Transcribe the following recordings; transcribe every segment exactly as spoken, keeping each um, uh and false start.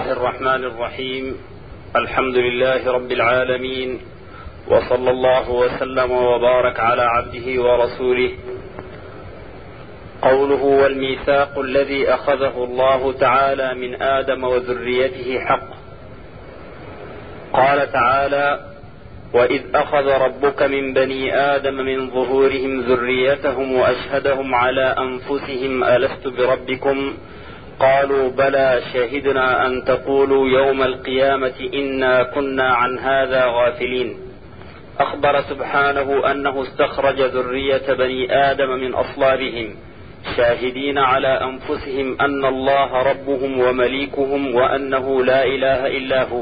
الله الرحمن الرحيم. الحمد لله رب العالمين، وصلى الله وسلم وبارك على عبده ورسوله. قوله والميثاق الذي أخذه الله تعالى من آدم وذريته حق. قال تعالى: وإذ أخذ ربك من بني آدم من ظهورهم ذريتهم وأشهدهم على أنفسهم ألست بربكم قالوا بلى شهدنا أن تقولوا يوم القيامة إنا كنا عن هذا غافلين. أخبر سبحانه أنه استخرج ذرية بني آدم من أصلابهم شاهدين على أنفسهم أن الله ربهم ومليكهم وأنه لا إله إلا هو.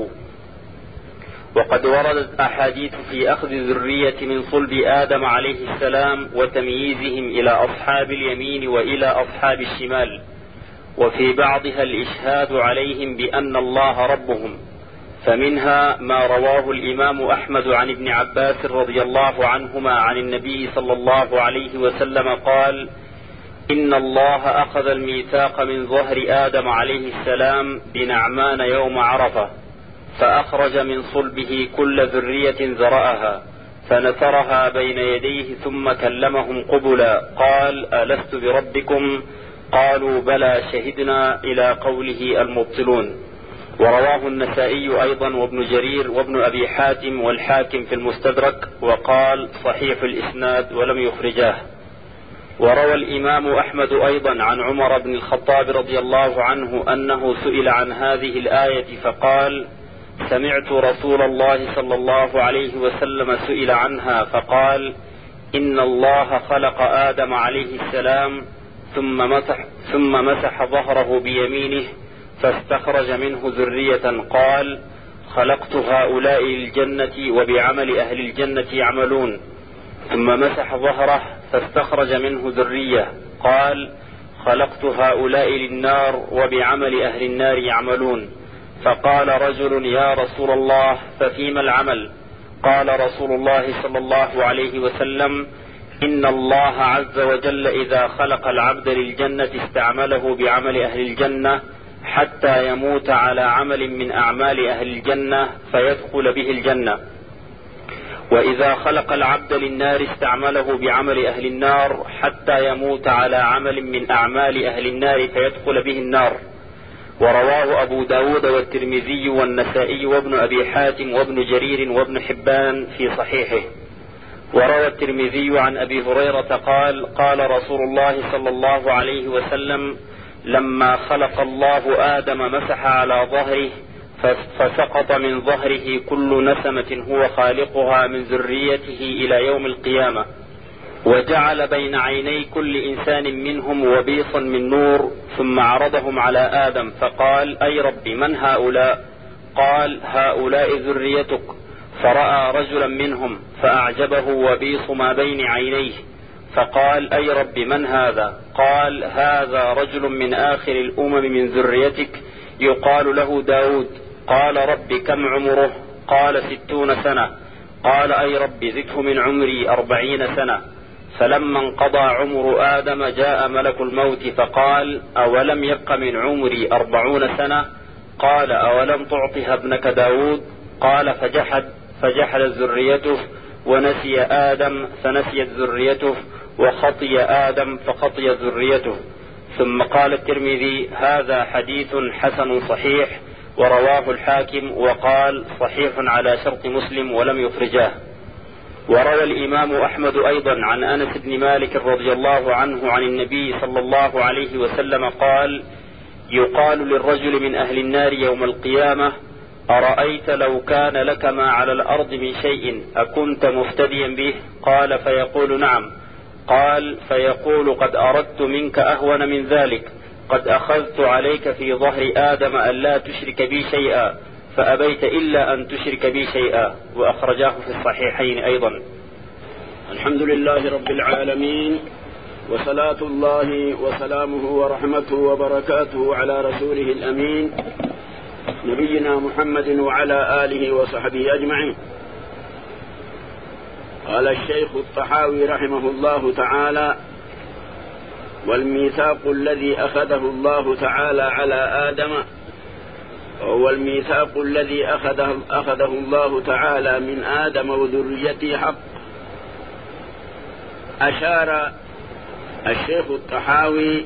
وقد وردت أحاديث في أخذ الذرية من صلب آدم عليه السلام وتمييزهم إلى أصحاب اليمين وإلى أصحاب الشمال، وفي بعضها الإشهاد عليهم بأن الله ربهم. فمنها ما رواه الإمام أحمد عن ابن عباس رضي الله عنهما عن النبي صلى الله عليه وسلم قال: إن الله أخذ الميثاق من ظهر آدم عليه السلام بنعمان يوم عرفة، فأخرج من صلبه كل ذرية ذرأها فنثرها بين يديه ثم كلمهم قبلا قال: ألست بربكم؟ قالوا بلى شهدنا، إلى قوله المبطلون. ورواه النسائي أيضا وابن جرير وابن أبي حاتم والحاكم في المستدرك، وقال صحيح الإسناد ولم يخرجاه. وروى الإمام أحمد أيضا عن عمر بن الخطاب رضي الله عنه أنه سئل عن هذه الآية فقال: سمعت رسول الله صلى الله عليه وسلم سئل عنها فقال: إن الله خلق آدم عليه السلام ثم مسح, ثم مسح ظهره بيمينه فاستخرج منه ذرية قال: خلقت هؤلاء للجنة وبعمل أهل الجنة يعملون. ثم مسح ظهره فاستخرج منه ذرية قال: خلقت هؤلاء للنار وبعمل أهل النار يعملون. فقال رجل: يا رسول الله ففيما العمل؟ قال رسول الله صلى الله عليه وسلم: إن الله عز وجل إذا خلق العبد للجنة استعمله بعمل أهل الجنة حتى يموت على عمل من أعمال أهل الجنة فيدخل به الجنة، وإذا خلق العبد للنار استعمله بعمل أهل النار حتى يموت على عمل من أعمال أهل النار فيدخل به النار. ورواه أبو داود والترمذي والنسائي وابن أبي حاتم وابن جرير وابن حبان في صحيحه. وروى الترمذي عن أبي هريرة قال: قال رسول الله صلى الله عليه وسلم: لما خلق الله آدم مسح على ظهره فسقط من ظهره كل نسمة هو خالقها من ذريته إلى يوم القيامة، وجعل بين عيني كل إنسان منهم وبيصا من نور، ثم عرضهم على آدم فقال: أي رب من هؤلاء؟ قال: هؤلاء ذريتك. فرأى رجلا منهم فأعجبه وبيص ما بين عينيه فقال: أي رب من هذا؟ قال: هذا رجل من آخر الأمم من ذريتك يقال له داود. قال: رب كم عمره؟ قال: ستون سنة. قال: أي رب زده من عمري أربعين سنة. فلما انقضى عمر آدم جاء ملك الموت فقال: أولم يبق من عمري أربعون سنة؟ قال: أولم تعطها ابنك داود؟ قال: فجحد فجحدت ذريته، ونسي آدم فنسيت ذريته، وخطي آدم فخطيت ذريته. ثم قال الترمذي: هذا حديث حسن صحيح، ورواه الحاكم وقال صحيح على شرط مسلم ولم يخرجاه. وروى الإمام أحمد أيضا عن أنس بن مالك رضي الله عنه عن النبي صلى الله عليه وسلم قال: يقال للرجل من أهل النار يوم القيامة: أرأيت لو كان لك ما على الأرض من شيء أكنت مفتديا به؟ قال: فيقول: نعم. قال: فيقول: قد أردت منك أهون من ذلك، قد أخذت عليك في ظهر آدم أن لا تشرك بي شيئا فأبيت إلا أن تشرك بي شيئا. وأخرجاه في الصحيحين أيضا. الحمد لله رب العالمين، وصلاة الله وسلامه ورحمته وبركاته على رسوله الأمين نبينا محمد وعلى آله وصحبه أجمعين. قال الشيخ الطحاوي رحمه الله تعالى: والميثاق الذي أخذه الله تعالى على آدم وهو الميثاق الذي أخذه, أخذه الله تعالى من آدم وذريته حق. أشار الشيخ الطحاوي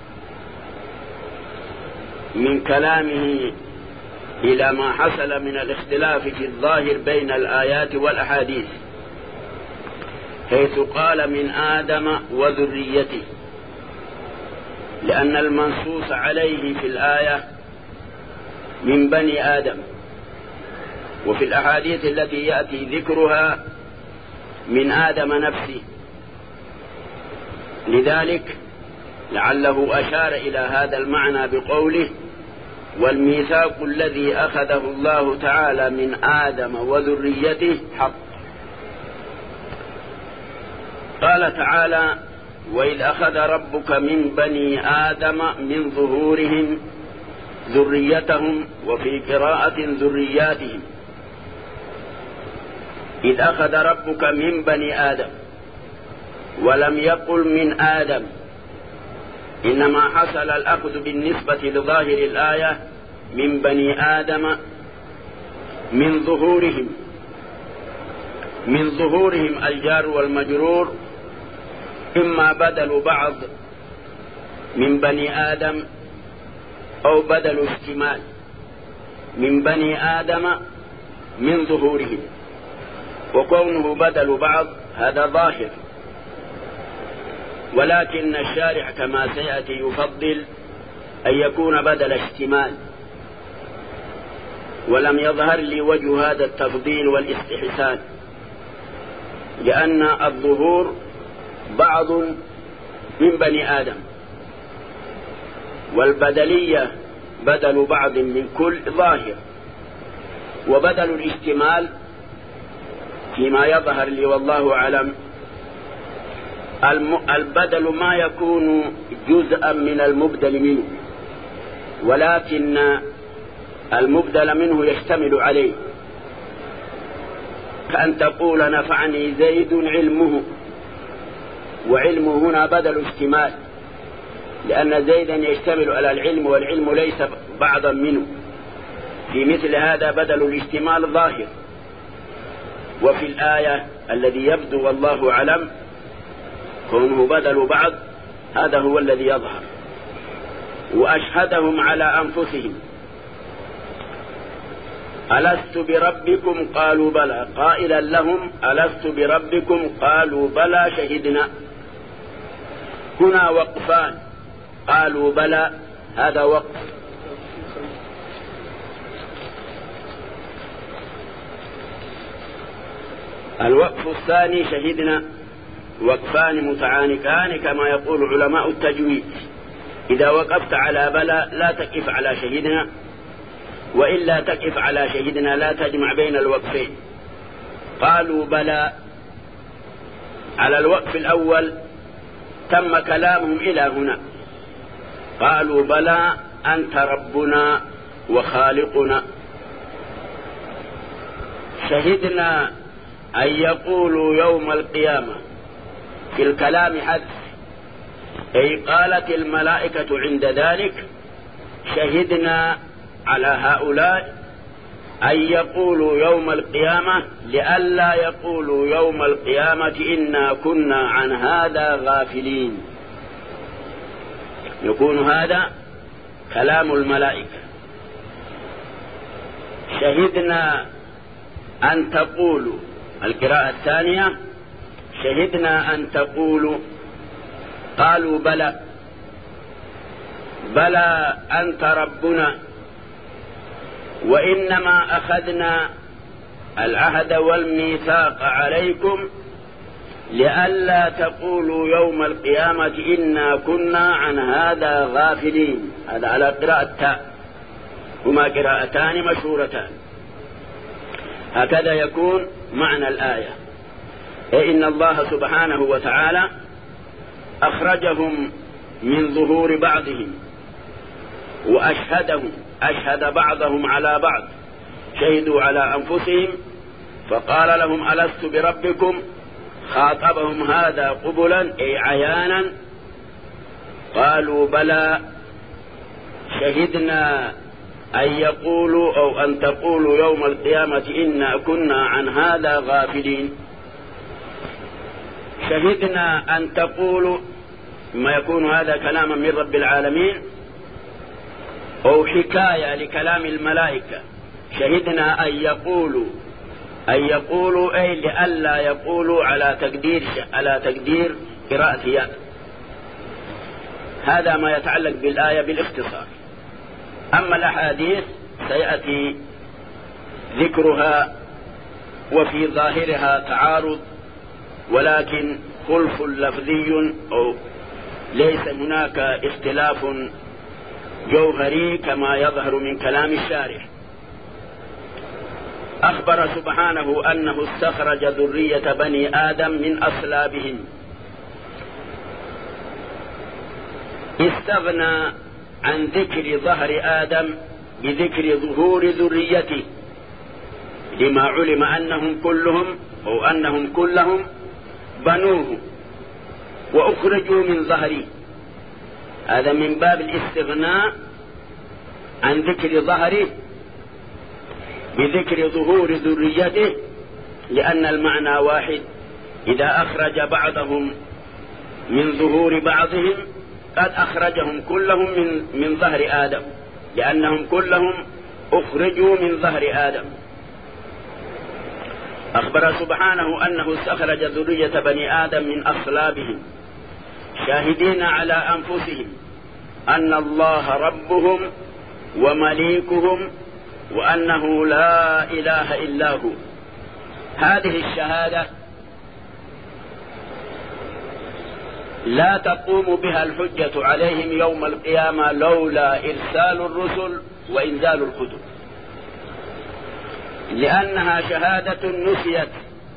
من كلامه إلى ما حصل من الاختلاف في الظاهر بين الآيات والأحاديث، حيث قال من آدم وذريته، لأن المنصوص عليه في الآية من بني آدم، وفي الأحاديث التي يأتي ذكرها من آدم نفسه. لذلك لعله أشار إلى هذا المعنى بقوله والميثاق الذي أخذه الله تعالى من آدم وذريته حق. قال تعالى وإذ أخذ ربك من بني آدم من ظهورهم ذريتهم، وفي قراءة ذرياتهم. إذ أخذ ربك من بني آدم، ولم يقل من آدم، إنما حصل الأخذ بالنسبة لظاهر الآية من بني آدم من ظهورهم. من ظهورهم الجار والمجرور إما بدل بعض من بني آدم أو بدل اشتمال من بني آدم من ظهورهم، وكونه بدل بعض هذا ظاهر، ولكن الشارع كما سيأتي يفضل أن يكون بدل اشتمال، ولم يظهر لي وجه هذا التفضيل والاستحسان، لأن الظهور بعض من بني آدم، والبدلية بدل بعض من كل ظاهر، وبدل الاشتمال فيما يظهر لي والله أعلم البدل ما يكون جزءا من المبدل منه، ولكن المبدل منه يشتمل عليه، كأن تقول نفعني زيد علمه، وعلمه هنا بدل اشتمال، لأن زيدا يشتمل على العلم والعلم ليس بعضا منه. في مثل هذا بدل الاشتمال ظاهر. وفي الآية الذي يبدو والله أعلم كونه بدل بعض، هذا هو الذي يظهر. وأشهدهم على أنفسهم ألست بربكم قالوا بلى، قائلا لهم ألست بربكم قالوا بلى شهدنا. هنا وقفان، قالوا بلى هذا وقف، الوقف الثاني شهدنا، وقفان متعانقان كما يقول علماء التجويد. إذا وقفت على بلى لا تقف على شهدنا، وإلا تقف على شهدنا، لا تجمع بين الوقفين. قالوا بلى على الوقف الأول تم كلامهم إلى هنا، قالوا بلى أنت ربنا وخالقنا. شهدنا أن يقولوا يوم القيامة في الكلام حذف، أي قالت الملائكة عند ذلك شهدنا على هؤلاء أن يقولوا يوم القيامة، لئلا يقولوا يوم القيامة إنا كنا عن هذا غافلين. يكون هذا كلام الملائكة. شهدنا أن تقولوا، القراءة الثانية شهدنا أن تقولوا، قالوا بلى بلى أنت ربنا، وإنما أخذنا العهد والميثاق عليكم لئلا تقولوا يوم القيامة إنا كنا عن هذا غافلين. هذا على قراءة تاء، هما قراءتان مشهورتان. هكذا يكون معنى الآية، أي إن الله سبحانه وتعالى أخرجهم من ظهور بعضهم وأشهدهم، أشهد بعضهم على بعض، شهدوا على أنفسهم، فقال لهم ألست بربكم، خاطبهم هذا قبلا أي عيانا، قالوا بلى شهدنا أن يقولوا أو أن تقولوا يوم القيامة إنا كنا عن هذا غافلين. شهدنا أن تقولوا، ما يكون هذا كلاما من رب العالمين أو حكاية لكلام الملائكة. شهدنا أن يقولوا أن يقولوا أي لئلا يقولوا على تقدير على تقدير قراءة ياء. هذا ما يتعلق بالآية بالاختصار. أما الأحاديث سيأتي ذكرها وفي ظاهرها تعارض، ولكن خلف لفظي أو ليس هناك اختلاف جوهري كما يظهر من كلام الشارح. أخبر سبحانه أنه استخرج ذرية بني آدم من أصلابهم. استغنى عن ذكر ظهر آدم بذكر ظهور ذريته، لما علم أنهم كلهم أو أنهم كلهم بنوه وأخرجوا من ظهره. هذا من باب الاستغناء عن ذكر ظهره بذكر ظهور ذريته، لأن المعنى واحد. إذا أخرج بعضهم من ظهور بعضهم قد أخرجهم كلهم من, من ظهر آدم، لأنهم كلهم أخرجوا من ظهر آدم. أخبر سبحانه أنه استخرج ذرية بني آدم من أصلابهم، شاهدين على أنفسهم أن الله ربهم ومليكهم وأنه لا إله إلا هو. هذه الشهادة لا تقوم بها الحجة عليهم يوم القيامة لولا إرسال الرسل وإنزال الكتب، لأنها شهادة نسيت،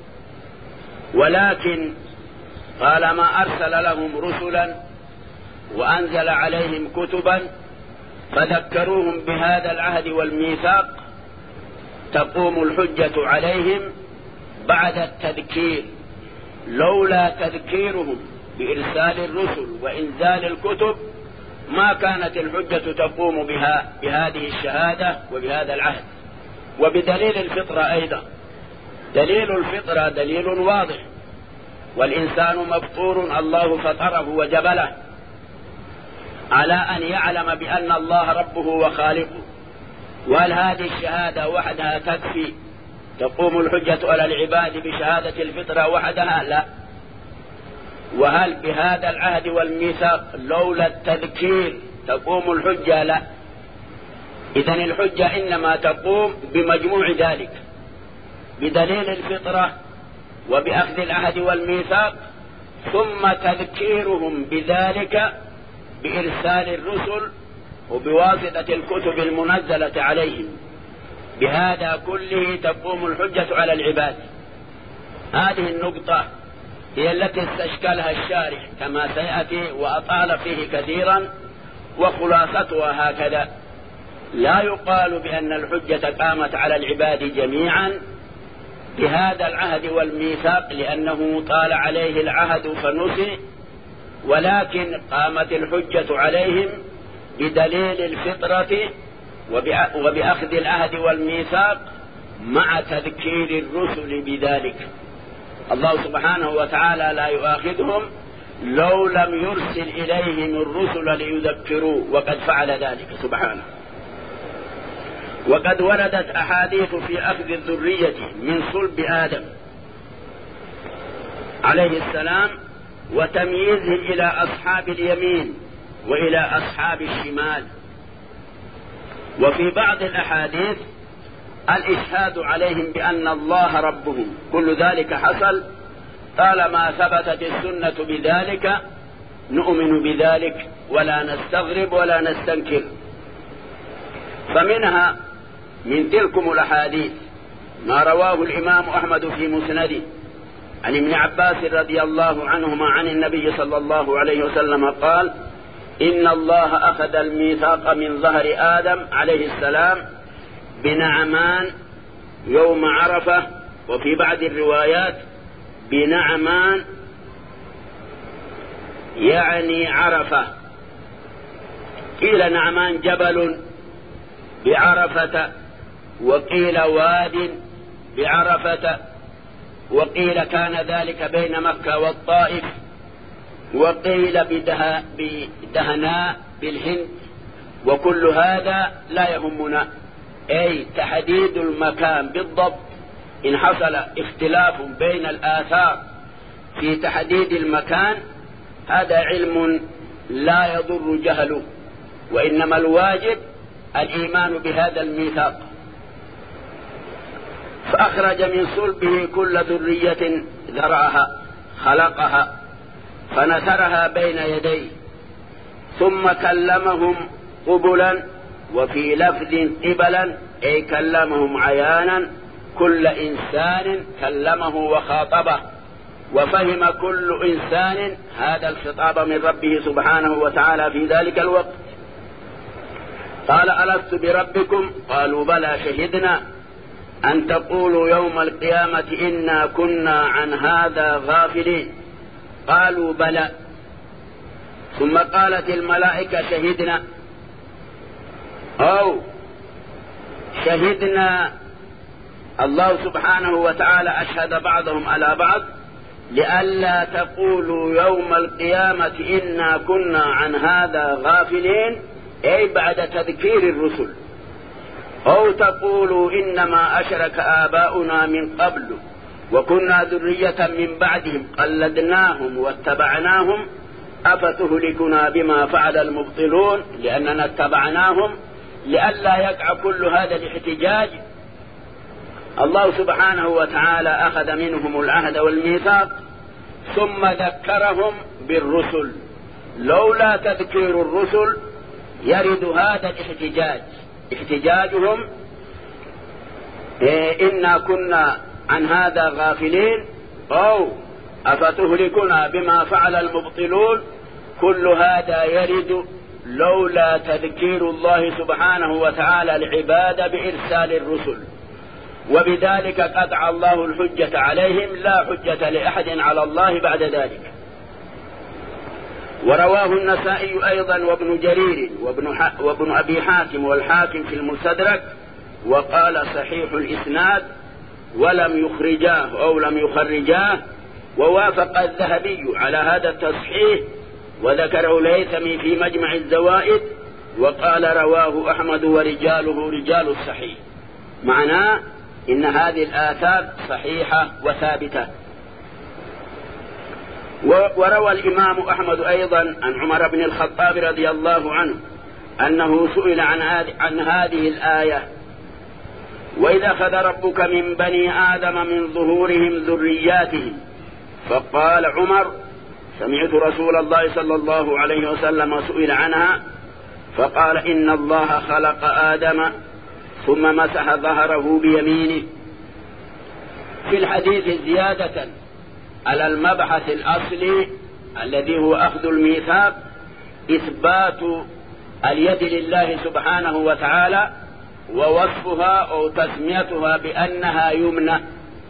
ولكن طالما أرسل لهم رسلا وأنزل عليهم كتبا فذكروهم بهذا العهد والميثاق تقوم الحجة عليهم بعد التذكير. لولا تذكيرهم بإرسال الرسل وإنزال الكتب ما كانت الحجة تقوم بها بهذه الشهادة وبهذا العهد. وبدليل الفطرة أيضا، دليل الفطرة دليل واضح، والإنسان مفطور الله فطره وجبله على أن يعلم بأن الله ربه وخالقه. وهل هذه الشهادة وحدها تكفي تقوم الحجة على العباد بشهادة الفطرة وحدها؟ لا. وهل بهذا العهد والميثاق لولا التذكير تقوم الحجة؟ لا. إذن الحجة إنما تقوم بمجموع ذلك، بدليل الفطرة وبأخذ العهد والميثاق، ثم تذكيرهم بذلك بإرسال الرسل وبواسطة الكتب المنزلة عليهم. بهذا كله تقوم الحجة على العباد. هذه النقطة هي التي استشكلها الشارح كما سيأتي وأطال فيه كثيرا، وخلاصتها هكذا: لا يقال بأن الحجة قامت على العباد جميعا بهذا العهد والميثاق لأنه طال عليه العهد فنسي، ولكن قامت الحجة عليهم بدليل الفطرة وبأخذ العهد والميثاق مع تذكير الرسل بذلك. الله سبحانه وتعالى لا يؤاخذهم لو لم يرسل إليهم الرسل ليذكروا، وقد فعل ذلك سبحانه. وقد وردت أحاديث في أخذ الذرية من صلب آدم عليه السلام وتمييزه إلى أصحاب اليمين وإلى أصحاب الشمال. وفي بعض الأحاديث الإشهاد عليهم بأن الله ربهم. كل ذلك حصل طالما ثبتت السنة بذلك نؤمن بذلك ولا نستغرب ولا نستنكر. فمنها من تلكم الأحاديث ما رواه الإمام أحمد في مسنده عن ابن عباس رضي الله عنهما عن النبي صلى الله عليه وسلم قال: إن الله أخذ الميثاق من ظهر آدم عليه السلام بنعمان يوم عرفة، وفي بعض الروايات بنعمان يعني عرفة. قيل نعمان جبل بعرفة، وقيل واد بعرفة، وقيل كان ذلك بين مكة والطائف، وقيل بدها بدهناء بالهند. وكل هذا لا يهمنا، أي تحديد المكان بالضبط. إن حصل اختلاف بين الآثار في تحديد المكان هذا علم لا يضر جهله، وإنما الواجب الإيمان بهذا الميثاق. فأخرج من صلبه كل ذرية ذرعها خلقها فنثرها بين يديه، ثم كلمهم قبلا، وفي لفظ قبلا أي كلمهم عيانا، كل إنسان كلمه وخاطبه، وفهم كل إنسان هذا الخطاب من ربه سبحانه وتعالى في ذلك الوقت. قال ألست بربكم؟ قالوا بلى شهدنا أن تقولوا يوم القيامة إنا كنا عن هذا غافلين. قالوا بلى. ثم قالت الملائكة شهدنا، أو شهدنا. الله سبحانه وتعالى أشهد بعضهم على بعض لئلا تقولوا يوم القيامة إنا كنا عن هذا غافلين، أي بعد تذكير الرسل، أو تقولوا إنما أشرك آباؤنا من قبل وكنا ذرية من بعدهم قلدناهم واتبعناهم أفتهلكنا بما فعل المبطلون، لأننا اتبعناهم لئلا يقع كل هذا الاحتجاج. الله سبحانه وتعالى أخذ منهم العهد والميثاق ثم ذكرهم بالرسل. لولا تذكير الرسل يرد هذا الاحتجاج، احتجاجهم إيه إنا كنا عن هذا غافلين، أو أفتهلكنا بما فعل المبطلون. كل هذا يرد لولا تذكير الله سبحانه وتعالى العباد بإرسال الرسل، وبذلك قطع الله الحجة عليهم، لا حجة لأحد على الله بعد ذلك. ورواه النسائي أيضا وابن جرير وابن, وابن أبي حاتم والحاكم في المستدرك، وقال صحيح الإسناد، ولم يخرجاه أو لم يخرجاه. ووافق الذهبي على هذا التصحيح، وذكره الهيثمي في مجمع الزوائد، وقال رواه أحمد ورجاله رجال الصحيح. معناه إن هذه الآثار صحيحة وثابتة. وروى الإمام أحمد أيضا عن عمر بن الخطاب رضي الله عنه أنه سئل عن هذه الآية: وإذا أخذ ربك من بني آدم من ظهورهم ذرياتهم. فقال عمر: سمعت رسول الله صلى الله عليه وسلم سئل عنها فقال: إن الله خلق آدم ثم مسح ظهره بيمينه. في الحديث زيادة على المبحث الأصلي الذي هو أخذ الميثاق، إثبات اليد لله سبحانه وتعالى، ووصفها أو تسميتها بأنها يمنى.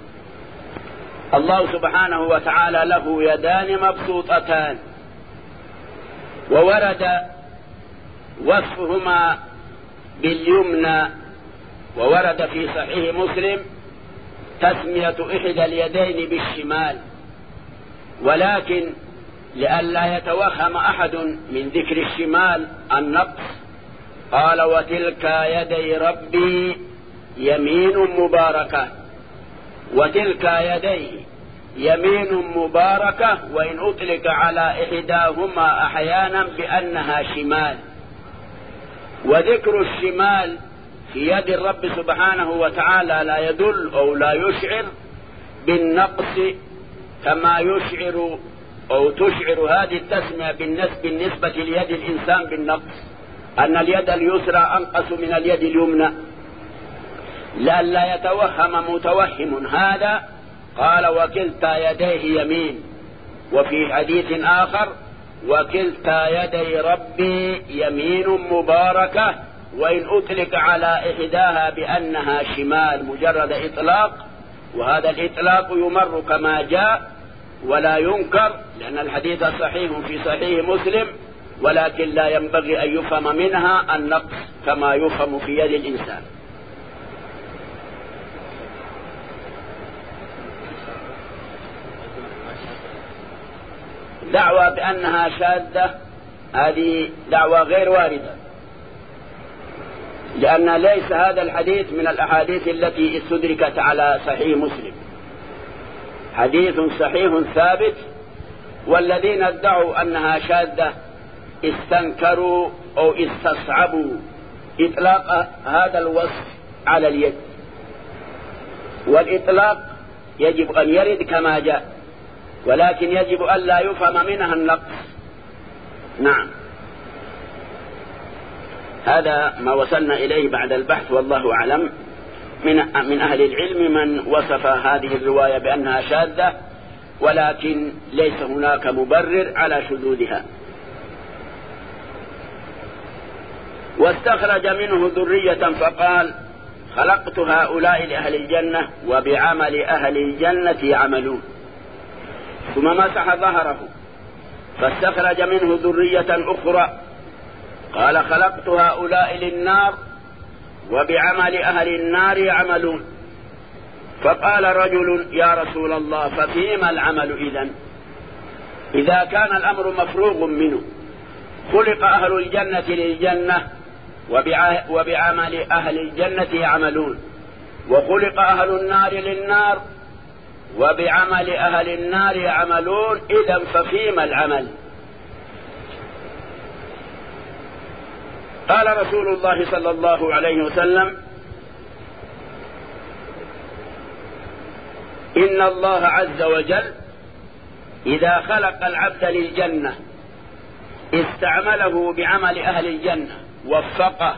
الله سبحانه وتعالى له يدان مبسوطتان، وورد وصفهما باليمنى، وورد في صحيح مسلم تسمية إحدى اليدين بالشمال. ولكن لئلا يتوهم أحد من ذكر الشمال النقص، قال: وتلك يدي ربي يمين مباركة. وتلك يديه يمين مباركة، وإن أطلق على إحداهما أحيانا بأنها شمال. وذكر الشمال في يد الرب سبحانه وتعالى لا يدل أو لا يشعر بالنقص كما يشعر أو تشعر هذه التسمية بالنسبة ليد الإنسان بالنقص، أن اليد اليسرى أنقص من اليد اليمنى. لئلا يتوهم متوهم هذا، قال: وكلتا يديه يمين. وفي حديث آخر: وكلتا يدي ربي يمين مباركة، وإن أطلق على إحداها بأنها شمال، مجرد إطلاق. وهذا الإطلاق يمر كما جاء ولا ينكر، لأن الحديث صحيح في صحيح مسلم ولكن لا ينبغي أن يفهم منها النقص كما يفهم في يد الإنسان. دعوى بأنها شاذة هذه دعوى غير واردة، لأن ليس هذا الحديث من الأحاديث التي استدركت على صحيح مسلم، حديث صحيح ثابت، والذين ادعوا أنها شاذة استنكروا أو استصعبوا إطلاق هذا الوصف على اليد، والإطلاق يجب أن يرد كما جاء، ولكن يجب أن لا يفهم منها النقص. نعم، هذا ما وصلنا إليه بعد البحث، والله أعلم. من من أهل العلم من وصف هذه الرواية بأنها شاذة، ولكن ليس هناك مبرر على شذوذها. واستخرج منه ذرية فقال: خلقت هؤلاء لأهل الجنة وبعمل أهل الجنة يعملون. ثم مسح ظهره فاستخرج منه ذرية أخرى قال: خلقت هؤلاء للنار وبعمل أهل النار يعملون. فقال رجل: يا رسول الله، ففيما العمل إذن؟ إذا كان الأمر مفروغ منه، خلق أهل الجنة للجنة وبعمل أهل الجنة يعملون، وخلق أهل النار للنار وبعمل أهل النار يعملون، إذن ففيما العمل؟ قال رسول الله صلى الله عليه وسلم: إن الله عز وجل إذا خلق العبد للجنة استعمله بعمل أهل الجنة، وفقه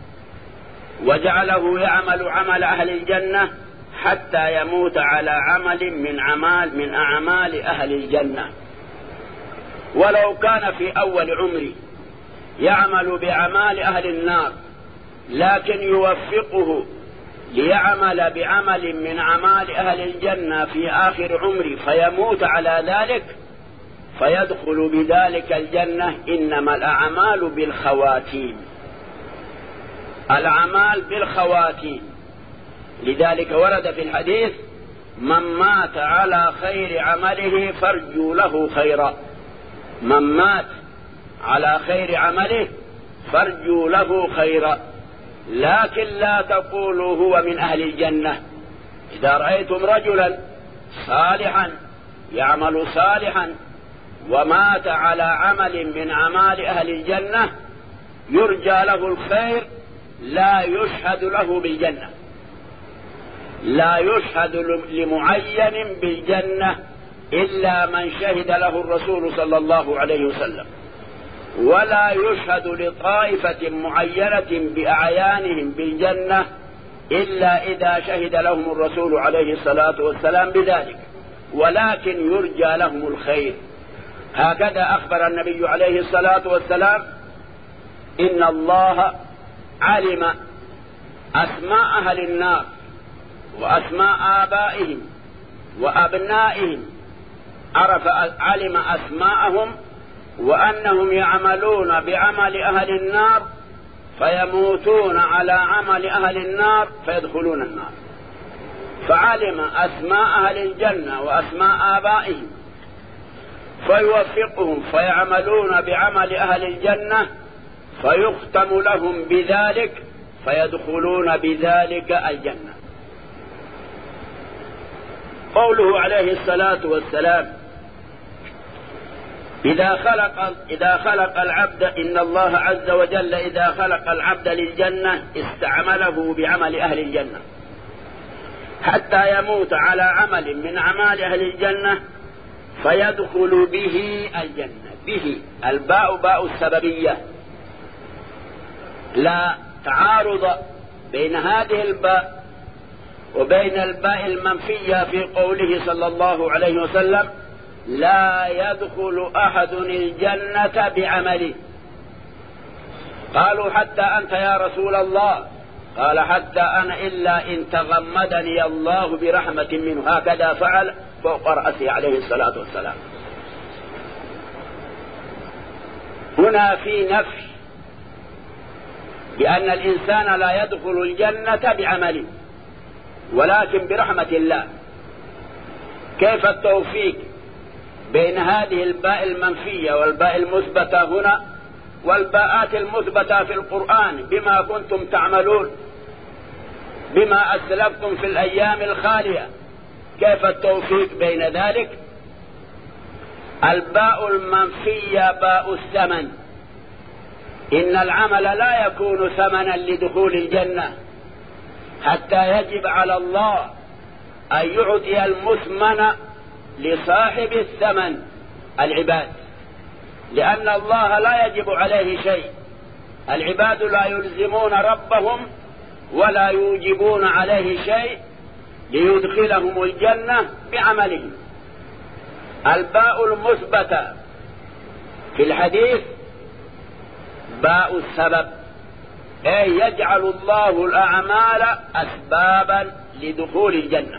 وجعله يعمل عمل أهل الجنة حتى يموت على عمل من أعمال من أعمال أهل الجنة. ولو كان في أول عمره يعمل بأعمال أهل النار، لكن يوفقه ليعمل بعمل من أعمال أهل الجنة في آخر عمره فيموت على ذلك، فيدخل بذلك الجنة. إنما الأعمال بالخواتيم، الأعمال بالخواتيم. لذلك ورد في الحديث: من مات على خير عمله فارجوا له خيرا. من مات على خير عمله فارجوا له خيرا، لكن لا تقولوا هو من أهل الجنة. إذا رأيتم رجلا صالحا يعمل صالحا ومات على عمل من أعمال أهل الجنة يرجى له الخير، لا يشهد له بالجنة، لا يشهد لمعين بالجنة إلا من شهد له الرسول صلى الله عليه وسلم، ولا يشهد لطائفة معينة بأعيانهم بالجنة إلا إذا شهد لهم الرسول عليه الصلاة والسلام بذلك، ولكن يرجى لهم الخير. هكذا أخبر النبي عليه الصلاة والسلام: إن الله علم أسماء أهل النار وأسماء آبائهم وأبنائهم، عرف علم أسماءهم وأنهم يعملون بعمل أهل النار فيموتون على عمل أهل النار فيدخلون النار، فعلم أسماء أهل الجنة وأسماء آبائهم فيوفقهم فيعملون بعمل أهل الجنة فيختم لهم بذلك فيدخلون بذلك الجنة. قوله عليه الصلاة والسلام: إذا خلق إذا خلق العبد إن الله عز وجل إذا خلق العبد للجنة استعمله بعمل أهل الجنة حتى يموت على عمل من أعمال أهل الجنة فيدخل به الجنة. به الباء باء السببية، لا تعارض بين هذه الباء وبين الباء المنفية في قوله صلى الله عليه وسلم: لا يدخل أحد الجنة بعمله. قالوا: حتى أنت يا رسول الله؟ قال: حتى أنا إلا إن تغمدني الله برحمة منه. هكذا فعل فوق رأسه عليه الصلاة والسلام. هنا في نفي بأن الإنسان لا يدخل الجنة بعمله ولكن برحمة الله. كيف التوفيق بين هذه الباء المنفية والباء المثبتة هنا والباءات المثبتة في القرآن؟ بما كنتم تعملون، بما أسلفتم في الأيام الخالية، كيف التوفيق بين ذلك؟ الباء المنفية باء الثمن، إن العمل لا يكون ثمنا لدخول الجنة حتى يجب على الله أن يعطي المثمن لصاحب الثمن العباد، لأن الله لا يجب عليه شيء. العباد لا يلزمون ربهم ولا يوجبون عليه شيء ليدخلهم الجنة بعملهم. الباء المثبتة في الحديث باء السبب، أي يجعل الله الأعمال أسبابا لدخول الجنة.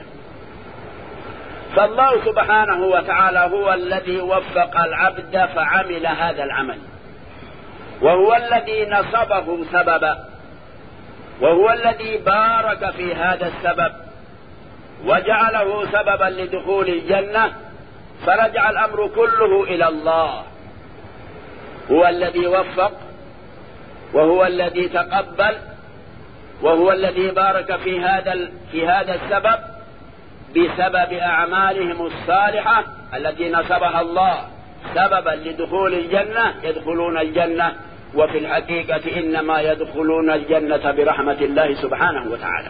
فالله سبحانه وتعالى هو الذي وفق العبد فعمل هذا العمل، وهو الذي نصبه سببا، وهو الذي بارك في هذا السبب وجعله سببا لدخول الجنة، فرجع الأمر كله إلى الله. هو الذي وفق، وهو الذي تقبل، وهو الذي بارك في هذا في هذا السبب بسبب أعمالهم الصالحة التي نصبها الله سببا لدخول الجنة. يدخلون الجنة، وفي الحقيقة إنما يدخلون الجنة برحمة الله سبحانه وتعالى.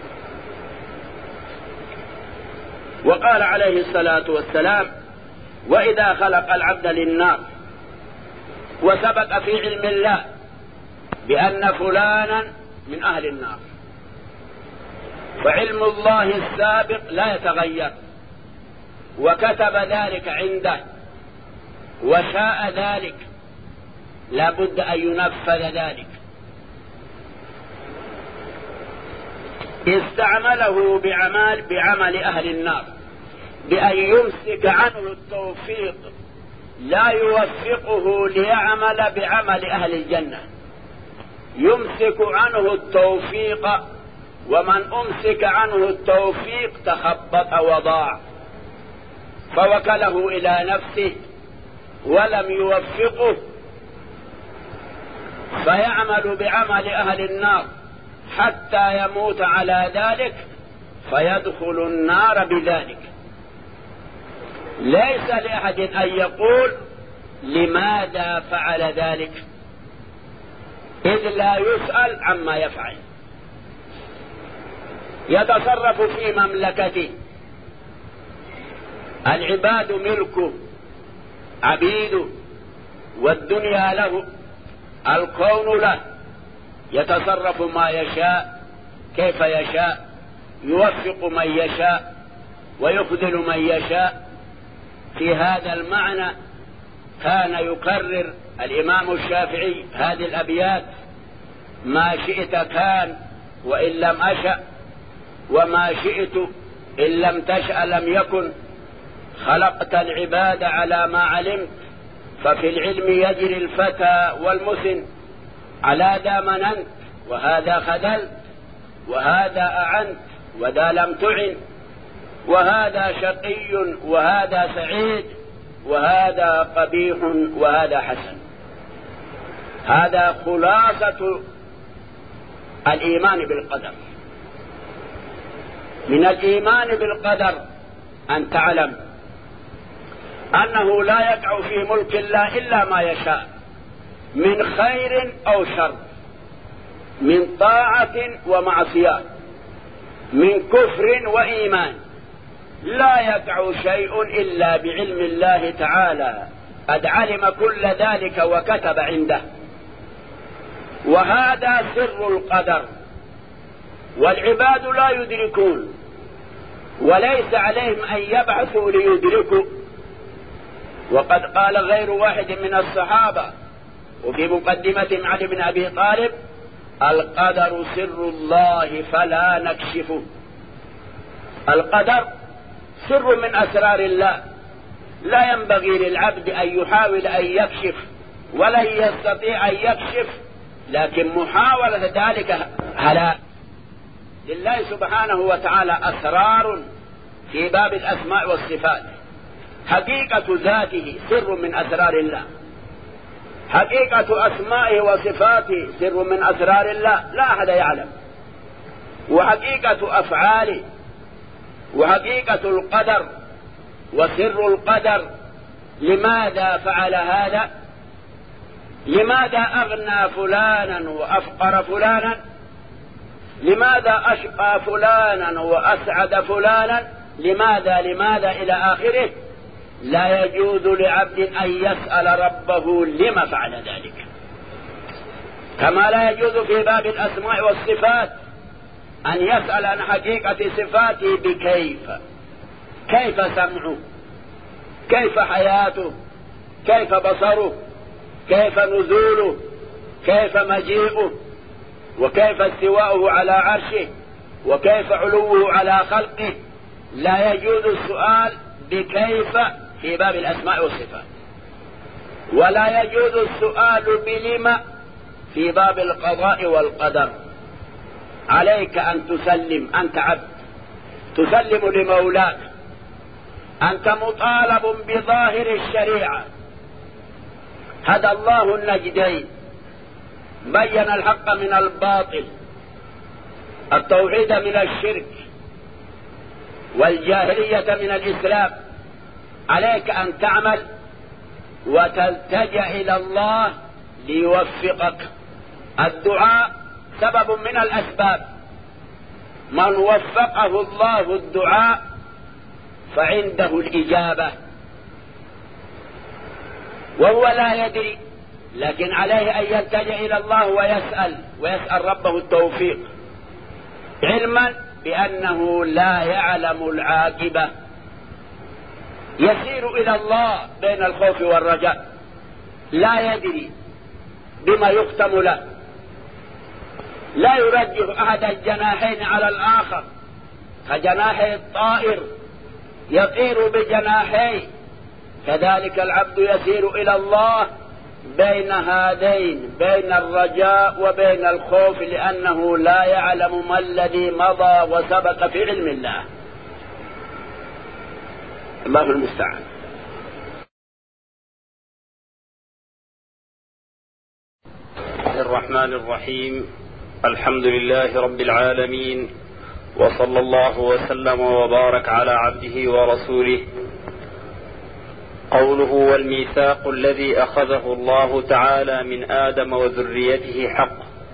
وقال عليه الصلاة والسلام: وإذا خلق العبد للنار، وسبق في علم الله بأن فلانا من أهل النار، فعلم الله السابق لا يتغير، وكتب ذلك عنده وشاء ذلك، لا بد أن ينفذ ذلك. استعمله بعمل, بعمل أهل النار بأن يمسك عنه التوفيق، لا يوفقه ليعمل بعمل أهل الجنة، يمسك عنه التوفيق، ومن أمسك عنه التوفيق تخبط وضاع، فوكله إلى نفسه ولم يوفقه، فيعمل بعمل أهل النار حتى يموت على ذلك فيدخل النار بذلك. ليس لأحد أن يقول لماذا فعل ذلك، إذ لا يسأل عما يفعل. يتصرف في مملكته، العباد ملكه، عبيده، والدنيا له، الكون له، يتصرف ما يشاء كيف يشاء، يوفق من يشاء ويخذل من يشاء. في هذا المعنى كان يكرر الإمام الشافعي هذه الأبيات: ما شئت كان وإن لم أشأ، وما شئت إن لم تشأ لم يكن، خلقت العباد على ما علمت، ففي العلم يجري الفتى والمسن، على ذا مننت وهذا خذلت، وهذا أعنت وذا لم تعن، وهذا شقي وهذا سعيد، وهذا قبيح وهذا حسن. هذا خلاصة الإيمان بالقدر. من الإيمان بالقدر أن تعلم أنه لا يقع في ملك الله إلا ما يشاء من خير أو شر، من طاعة ومعصية، من كفر وإيمان. لا يقع شيء إلا بعلم الله تعالى، قد علم كل ذلك وكتب عنده. وهذا سر القدر، والعباد لا يدركون، وليس عليهم أن يبعثوا ليدركوا. وقد قال غير واحد من الصحابة وفي مقدمة علي بن أبي طالب: القدر سر الله فلا نكشفه. القدر سر من أسرار الله، لا ينبغي للعبد أن يحاول أن يكشف ولن يستطيع أن يكشف، لكن محاولة ذلك هلاك. لله سبحانه وتعالى أسرار في باب الأسماء والصفات. حقيقة ذاته سر من أسرار الله، حقيقة أسمائه وصفاته سر من أسرار الله لا أحد يعلم، وحقيقة أفعاله وحقيقة القدر وسر القدر. لماذا فعل هذا؟ لماذا أغنى فلانا وأفقر فلانا؟ لماذا أشقى فلانا وأسعد فلانا؟ لماذا لماذا إلى آخره. لا يجوز لعبد أن يسأل ربه لما فعل ذلك، كما لا يجوز في باب الأسماء والصفات أن يسأل عن حقيقة صفاته بكيف. كيف سمعه، كيف حياته، كيف بصره، كيف نزوله، كيف مجيئه، وكيف استواؤه على عرشه، وكيف علوه على خلقه. لا يجوز السؤال بكيف في باب الأسماء والصفات، ولا يجوز السؤال بلما في باب القضاء والقدر. عليك أن تسلم، أنت عبد تسلم لمولاك، أنت مطالب بظاهر الشريعة. هدى الله النجدين، بين الحق من الباطل، التوحيد من الشرك، والجاهلية من الإسلام. عليك أن تعمل وتلتجأ إلى الله ليوفقك. الدعاء سبب من الأسباب، من وفقه الله الدعاء فعنده الإجابة، وهو لا يدري، لكن عليه أن يلتجأ إلى الله ويسأل ويسأل ربه التوفيق، علما بأنه لا يعلم العاقبة. يسير إلى الله بين الخوف والرجاء، لا يدري بما يختم له، لا يرجح أحد الجناحين على الآخر كجناحي الطائر يطير بجناحيه، كذلك العبد يسير إلى الله بين هذين، بين الرجاء وبين الخوف، لأنه لا يعلم ما الذي مضى وسبق في علم الله. الله المستعان. الرحمن الرحيم. الحمد لله رب العالمين، وصلى الله وسلم وبارك على عبده ورسوله. قوله والميثاق الذي أخذه الله تعالى من آدم وذريته حق.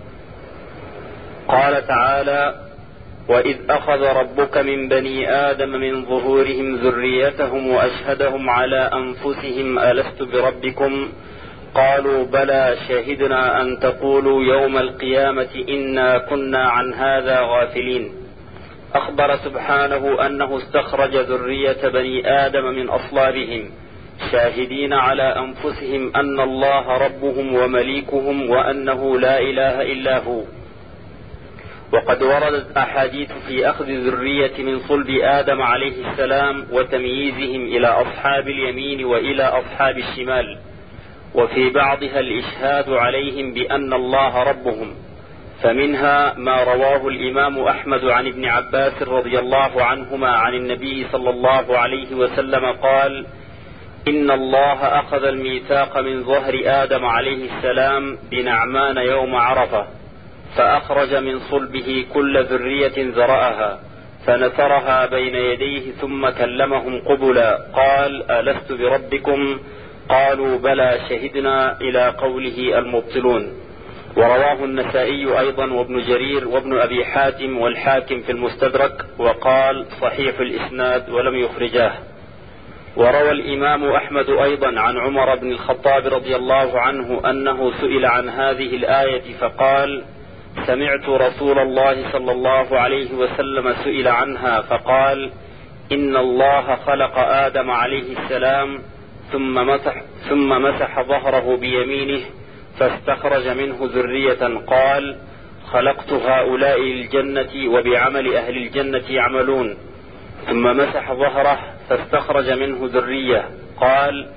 قال تعالى: وإذ أخذ ربك من بني آدم من ظهورهم ذريتهم وأشهدهم على أنفسهم ألست بربكم قالوا بلى شهدنا أن تقولوا يوم القيامة إنا كنا عن هذا غافلين. أخبر سبحانه أنه استخرج ذرية بني آدم من أصلابهم شاهدين على أنفسهم أن الله ربهم ومليكهم وأنه لا إله إلا هو. وقد وردت أحاديث في أخذ الذرية من صلب آدم عليه السلام وتمييزهم إلى أصحاب اليمين وإلى أصحاب الشمال، وفي بعضها الإشهاد عليهم بأن الله ربهم. فمنها ما رواه الإمام أحمد عن ابن عباس رضي الله عنهما عن النبي صلى الله عليه وسلم قال: إن الله أخذ الميثاق من ظهر آدم عليه السلام بنعمان يوم عرفة، فأخرج من صلبه كل ذرية ذرأها فنثرها بين يديه ثم كلمهم قبلا قال: ألست بربكم؟ قالوا بلى شهدنا، إلى قوله المبطلون. ورواه النسائي أيضا وابن جرير وابن أبي حاتم والحاكم في المستدرك، وقال صحيح الإسناد ولم يخرجاه. وروى الإمام أحمد أيضا عن عمر بن الخطاب رضي الله عنه أنه سئل عن هذه الآية فقال: سمعت رسول الله صلى الله عليه وسلم سئل عنها فقال: إن الله خلق آدم عليه السلام ثم مسح, ثم مسح ظهره بيمينه فاستخرج منه ذرية، قال: خلقت هؤلاء للجنة وبعمل أهل الجنة يعملون. ثم مسح ظهره فاستخرج منه ذرية، قال: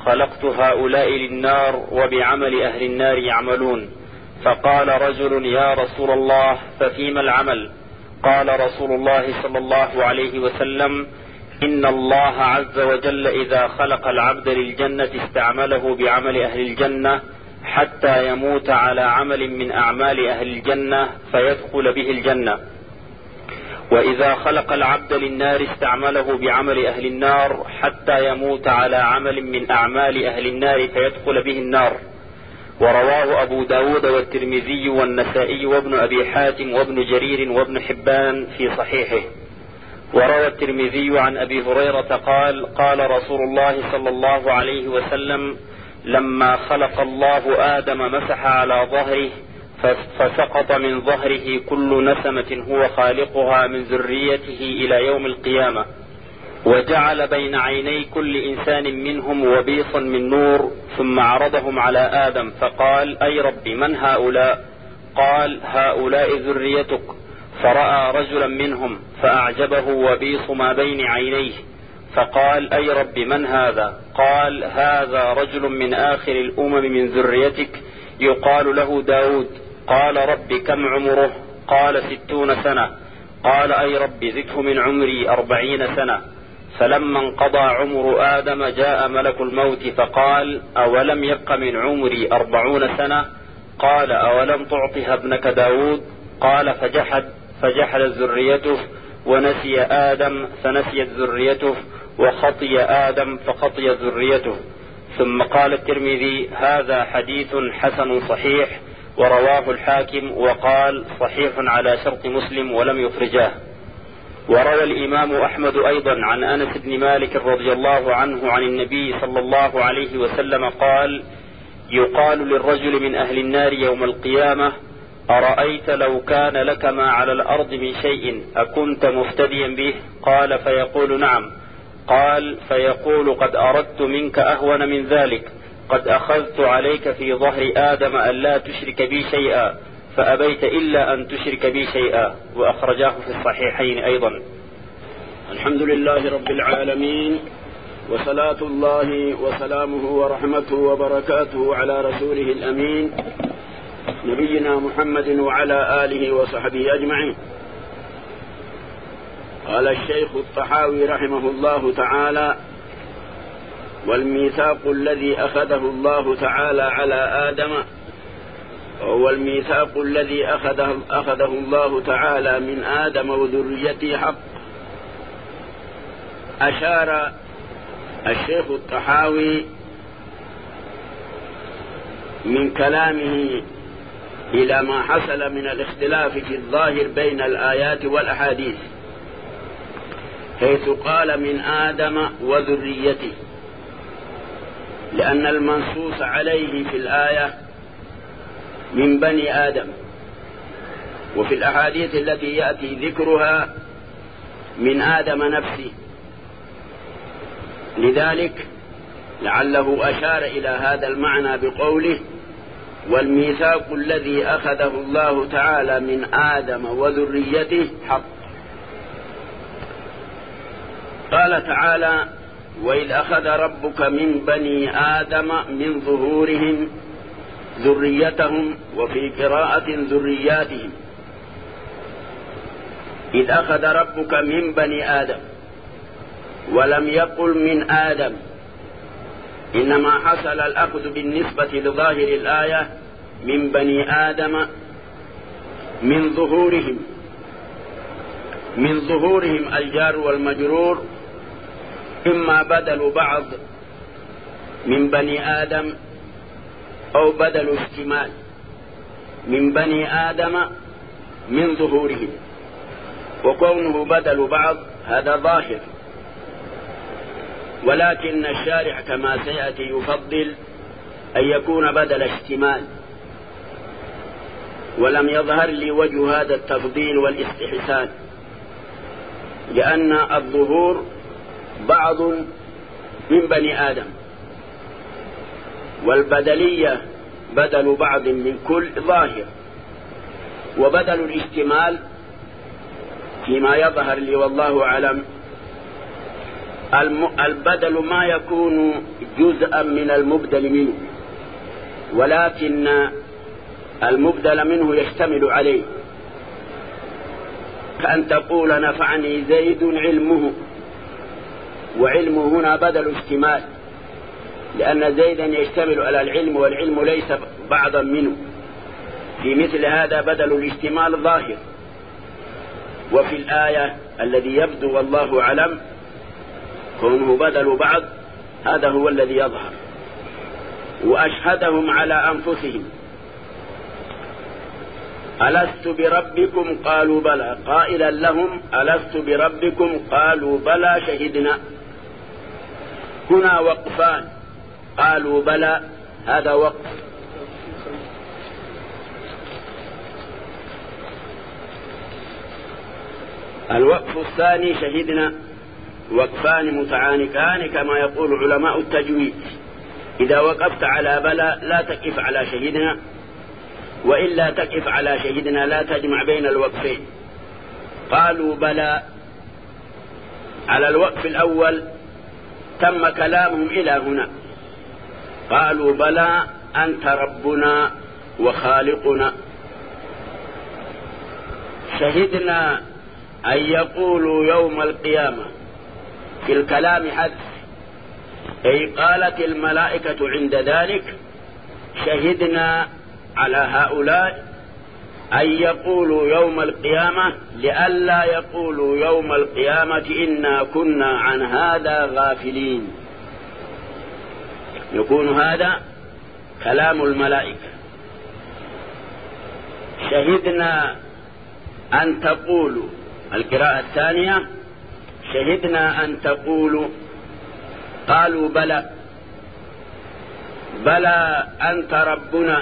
خلقت هؤلاء للنار وبعمل أهل النار يعملون. فقال رجل: يا رسول الله ففيما العمل؟ قال رسول الله صلى الله عليه وسلم: إن الله عز وجل إذا خلق العبد للجنة استعمله بعمل أهل الجنة حتى يموت على عمل من أعمال أهل الجنة فيدخل به الجنة، وإذا خلق العبد للنار استعمله بعمل أهل النار حتى يموت على عمل من أعمال أهل النار فيدخل به النار. ورواه أبو داود والترمذي والنسائي وابن أبي حاتم وابن جرير وابن حبان في صحيحه. وروى الترمذي عن أبي هريرة قال: قال رسول الله صلى الله عليه وسلم: لما خلق الله آدم مسح على ظهره فسقط من ظهره كل نسمة هو خالقها من ذريته إلى يوم القيامة، وجعل بين عيني كل إنسان منهم وبيصا من نور، ثم عرضهم على آدم فقال: أي رب من هؤلاء؟ قال: هؤلاء ذريتك. فرأى رجلا منهم فأعجبه وبيص ما بين عينيه فقال: أي رب من هذا؟ قال: هذا رجل من آخر الأمم من ذريتك يقال له داود. قال: رب كم عمره؟ قال: ستون سنة. قال: أي رب زده من عمري أربعين سنة. فلما انقضى عمر آدم جاء ملك الموت فقال: أولم يبق من عمري أربعون سنة؟ قال: أولم تعطها ابنك داود؟ قال: فجحد فجحدت ذريته، ونسي آدم فنسيت ذريته، وخطي آدم فخطيت ذريته. ثم قال الترمذي: هذا حديث حسن صحيح، ورواه الحاكم وقال صحيح على شرط مسلم ولم يخرجاه. وروى الإمام أحمد أيضا عن أنس بن مالك رضي الله عنه عن النبي صلى الله عليه وسلم قال: يقال للرجل من أهل النار يوم القيامة: أرأيت لو كان لك ما على الأرض من شيء أكنت مفتديا به؟ قال: فيقول: نعم. قال: فيقول: قد أردت منك أهون من ذلك، قد أخذت عليك في ظهر آدم أن لا تشرك بي شيئا فأبيت إلا أن تشرك بي شيئا. وأخرجاه في الصحيحين أيضا. الحمد لله رب العالمين، وصلاة الله وسلامه ورحمته وبركاته على رسوله الأمين نبينا محمد وعلى آله وصحبه أجمعين. قال الشيخ الطحاوي رحمه الله تعالى: والميثاق الذي أخذه الله تعالى على آدم هو الميثاق الذي أخذه, أخذه الله تعالى من آدم وذريته حق. أشار الشيخ الطحاوي من كلامه إلى ما حصل من الاختلاف في الظاهر بين الآيات والأحاديث، حيث قال من آدم وذريته، لأن المنصوص عليه في الآية من بني آدم، وفي الأحاديث التي يأتي ذكرها من آدم نفسه. لذلك لعله أشار إلى هذا المعنى بقوله: والميثاق الذي أخذه الله تعالى من آدم وذريته حق. قال تعالى: وإذ أخذ ربك من بني آدم من ظهورهم ذريتهم، وفي قراءة ذرياتهم. إذ أخذ ربك من بني آدم، ولم يقل من آدم، إنما حصل الأخذ بالنسبة لظاهر الآية من بني آدم من ظهورهم. من ظهورهم الجار والمجرور إما بدل بعض من بني آدم أو بدل اشتمال من بني آدم من ظهورهم، وكونه بدل بعض هذا ظاهر، ولكن الشارع كما سيأتي يفضل أن يكون بدل اشتمال، ولم يظهر لي وجه هذا التفضيل والاستحسان، لأن الظهور بعض من بني آدم، والبدلية بدل بعض من كل ظاهر، وبدل الاشتمال فيما يظهر لي والله أعلم البدل ما يكون جزءا من المبدل منه، ولكن المبدل منه يشتمل عليه، كأن تقول نفعني زيد علمه، وعلمه هنا بدل اشتمال، لأن زيدا يشتمل على العلم والعلم ليس بعضا منه. في مثل هذا بدل الاشتمال ظاهر. وفي الآية الذي يبدو والله أعلم كونه بدل بعض، هذا هو الذي يظهر. وأشهدهم على أنفسهم ألست بربكم قالوا بلى، قائلا لهم ألست بربكم قالوا بلى شهدنا. هنا وقفان، قالوا بلى هذا وقف، الوقف الثاني شهدنا، وقفان متعانقان كما يقول علماء التجويد. إذا وقفت على بلى لا تقف على شهدنا، وإلا تقف على شهدنا، لا تجمع بين الوقفين. قالوا بلى على الوقف الأول تم كلامهم إلى هنا، قالوا بلى أنت ربنا وخالقنا. شهدنا أن يقولوا يوم القيامة، في الكلام حذف، أي قالت الملائكة عند ذلك شهدنا على هؤلاء أن يقولوا يوم القيامة، لئلا يقولوا يوم القيامة إنا كنا عن هذا غافلين. يكون هذا كلام الملائكة. شهدنا أن تقولوا، القراءة الثانية شهدنا أن تقولوا، قالوا بلى بلى أنت ربنا،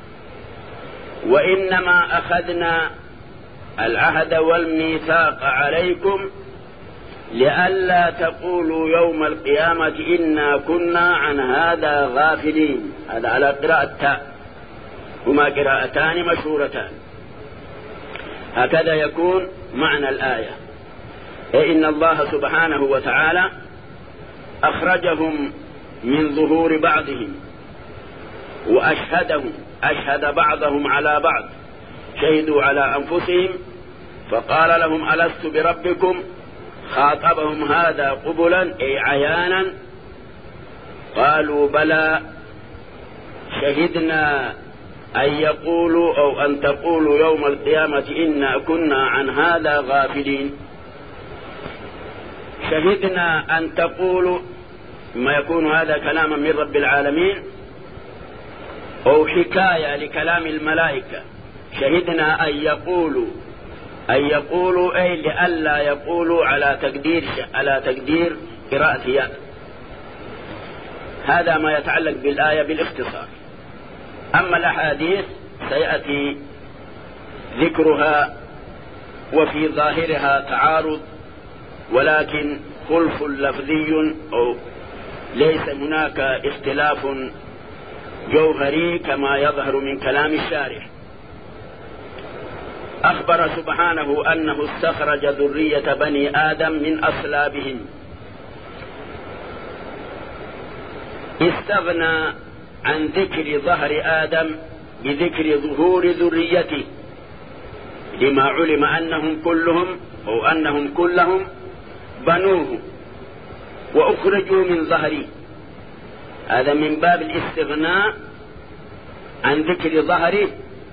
وإنما أخذنا العهد والميثاق عليكم لئلا تقولوا يوم القيامة إنا كنا عن هذا غافلين. هذا على قراءة تاء، هما قراءتان مشهورتان. هكذا يكون معنى الآية، أي إن الله سبحانه وتعالى أخرجهم من ظهور بعضهم وأشهدهم، أشهد بعضهم على بعض، شهدوا على أنفسهم فقال لهم ألست بربكم، خاطبهم هذا قبلا أي عيانا، قالوا بلى شهدنا أن يقولوا أو أن تقولوا يوم القيامة إنا كنا عن هذا غافلين. شهدنا أن تقولوا، ما يكون هذا كلاما من رب العالمين أو حكاية لكلام الملائكة. شهدنا أن يقولوا، أن يقولوا أي لئلا يقولوا على تقدير على تقدير قراءة ياء. هذا ما يتعلق بالآية بالاختصار. أما الأحاديث سيأتي ذكرها وفي ظاهرها تعارض، ولكن خلف لفظي أو ليس هناك اختلاف جوهري كما يظهر من كلام الشارح. أخبر سبحانه أنه استخرج ذرية بني آدم من أصلابهم، استغنى عن ذكر ظهر آدم بذكر ظهور ذريته، لما علم أنهم كلهم أو أنهم كلهم بنوه وأخرجوا من ظهره. هذا من باب الاستغناء عن ذكر ظهره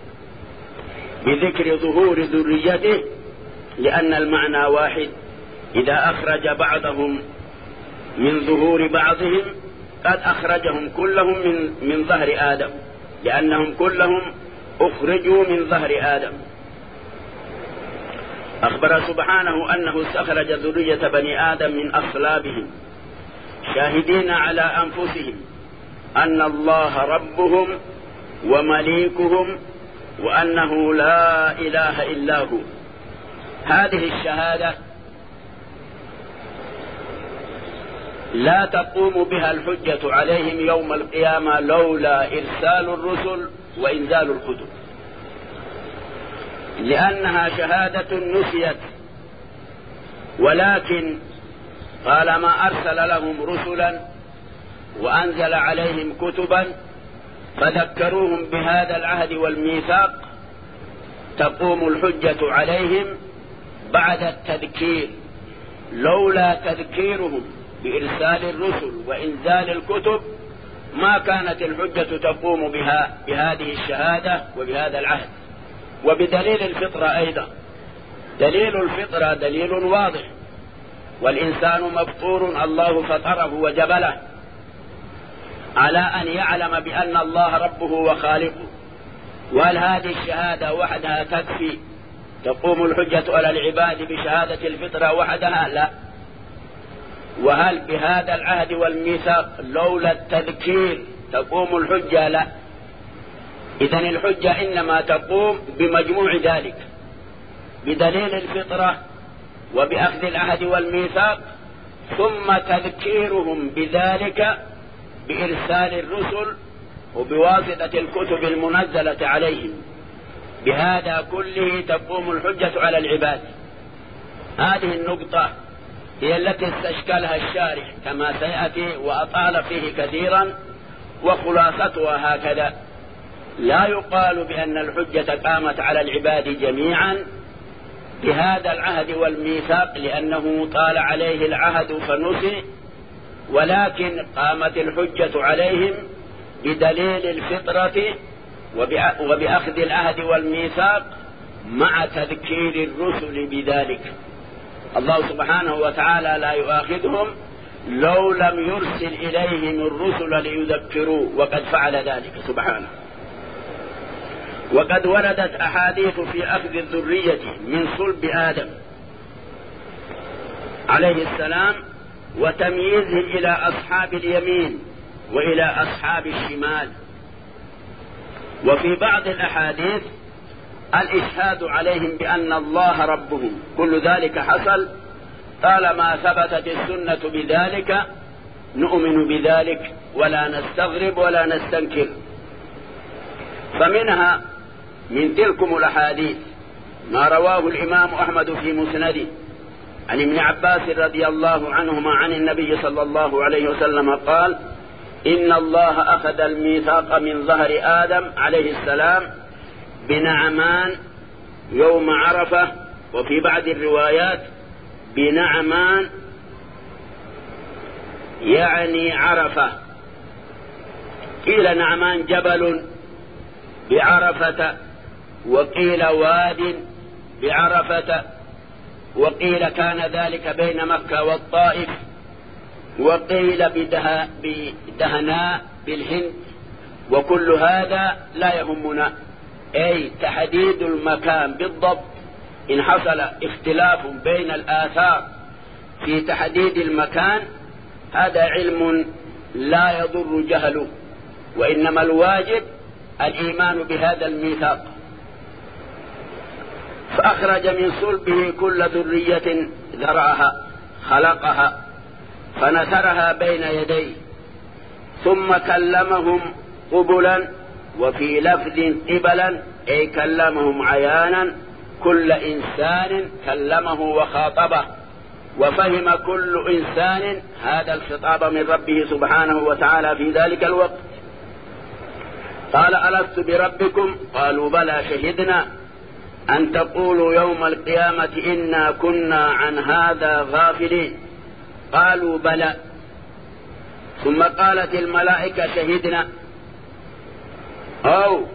بذكر ظهور ذريته، لأن المعنى واحد. إذا أخرج بعضهم من ظهور بعضهم قد أخرجهم كلهم من, من ظهر آدم، لأنهم كلهم أخرجوا من ظهر آدم. أخبر سبحانه أنه استخرج ذرية بني آدم من أصلابهم، شاهدين على أنفسهم أن الله ربهم ومليكهم وأنه لا إله إلا هو. هذه الشهادة لا تقوم بها الحجة عليهم يوم القيامة لولا إرسال الرسل وإنزال الكتب، لأنها شهادة نسيت، ولكن قال ما أرسل لهم رسلا وأنزل عليهم كتبا فذكروهم بهذا العهد والميثاق تقوم الحجة عليهم بعد التذكير. لولا تذكيرهم بإرسال الرسل وإنزال الكتب ما كانت الحجة تقوم بها بهذه الشهادة وبهذا العهد. وبدليل الفطرة أيضا، دليل الفطرة دليل واضح، والإنسان مفطور الله فطره وجبله على أن يعلم بأن الله ربه وخالقه. وهل هذه الشهادة وحدها تكفي؟ تقوم الحجة على العباد بشهادة الفطرة وحدها؟ لا. وهل بهذا العهد والميثاق لولا التذكير تقوم الحجة؟ لا. إذن الحجة إنما تقوم بمجموع ذلك، بدليل الفطرة وبأخذ العهد والميثاق، ثم تذكيرهم بذلك بإرسال الرسل وبواسطة الكتب المنزلة عليهم. بهذا كله تقوم الحجة على العباد. هذه النقطة هي التي استشكلها الشارح كما سيأتي وأطال فيه كثيرا، وخلاصتها هكذا: لا يقال بأن الحجة قامت على العباد جميعا بهذا العهد والميثاق لأنه طال عليه العهد فنسي، ولكن قامت الحجة عليهم بدليل الفطرة وبأخذ العهد والميثاق مع تذكير الرسل بذلك. الله سبحانه وتعالى لا يؤاخذهم لو لم يرسل إليهم الرسل ليذكروا، وقد فعل ذلك سبحانه. وقد وردت أحاديث في أخذ الذرية من صلب آدم عليه السلام وتمييزه إلى أصحاب اليمين وإلى أصحاب الشمال. وفي بعض الأحاديث الإشهاد عليهم بأن الله ربهم. كل ذلك حصل طالما ثبتت السنة بذلك نؤمن بذلك ولا نستغرب ولا نستنكر. فمنها من تلكم الأحاديث ما رواه الإمام أحمد في مسنده عن ابن عباس رضي الله عنهما عن النبي صلى الله عليه وسلم قال: إن الله أخذ الميثاق من ظهر آدم عليه السلام بنعمان يوم عرفة، وفي بعض الروايات بنعمان يعني عرفة. قيل نعمان جبل بعرفة، وقيل واد بعرفة، وقيل كان ذلك بين مكة والطائف، وقيل بدها بدهناء بالهند. وكل هذا لا يهمنا، أي تحديد المكان بالضبط. إن حصل اختلاف بين الآثار في تحديد المكان هذا علم لا يضر جهله، وإنما الواجب الإيمان بهذا الميثاق. فأخرج من صلبه كل ذرية ذرعها خلقها فنثرها بين يديه، ثم كلمهم قبلا، وفي لفظ قبلا أي كلمهم عيانا. كل إنسان كلمه وخاطبه، وفهم كل إنسان هذا الخطاب من ربه سبحانه وتعالى في ذلك الوقت. قال: ألست بربكم؟ قالوا: بلى، شهدنا أن تقولوا يوم القيامة إنا كنا عن هذا غافلين. قالوا: بلى. ثم قالت الملائكة: شهدنا، أو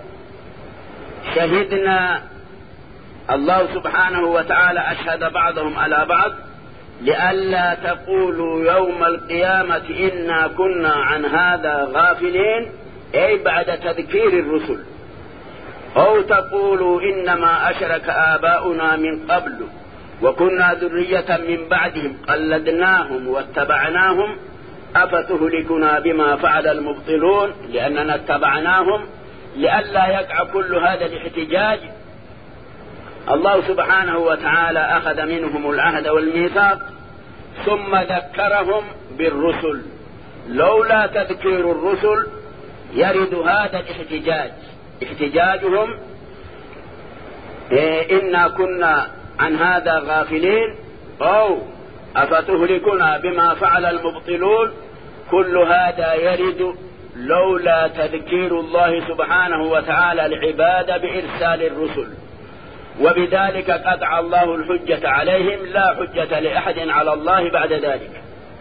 شهدنا. الله سبحانه وتعالى أشهد بعضهم على بعض لئلا تقولوا يوم القيامة إنا كنا عن هذا غافلين، أي بعد تذكير الرسل، أو تقولوا إنما أشرك آباؤنا من قبل وكنا ذرية من بعدهم قلدناهم واتبعناهم أفتهلكنا بما فعل المبطلون، لأننا اتبعناهم لئلا يقع كل هذا الاحتجاج. الله سبحانه وتعالى أخذ منهم العهد والميثاق ثم ذكرهم بالرسل. لولا تذكير الرسل يرد هذا الاحتجاج، احتجاجهم إيه إنا كنا عن هذا غافلين، أو أفتهلكنا بما فعل المبطلون. كل هذا يرد لولا تذكير الله سبحانه وتعالى العباد بإرسال الرسل، وبذلك قطع الله الحجة عليهم، لا حجة لأحد على الله بعد ذلك.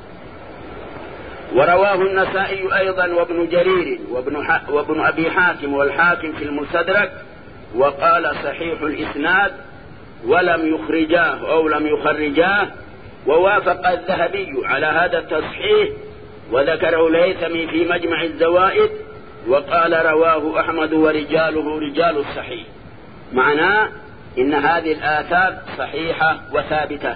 ورواه النسائي أيضا وابن جرير وابن, وابن أبي حاتم والحاكم في المستدرك، وقال صحيح الإسناد، ولم يخرجاه أو لم يخرجاه، ووافق الذهبي على هذا التصحيح، وذكره الهيثمي في مجمع الزوائد، وقال رواه أحمد ورجاله رجال الصحيح. معناه إن هذه الآثار صحيحة وثابتة.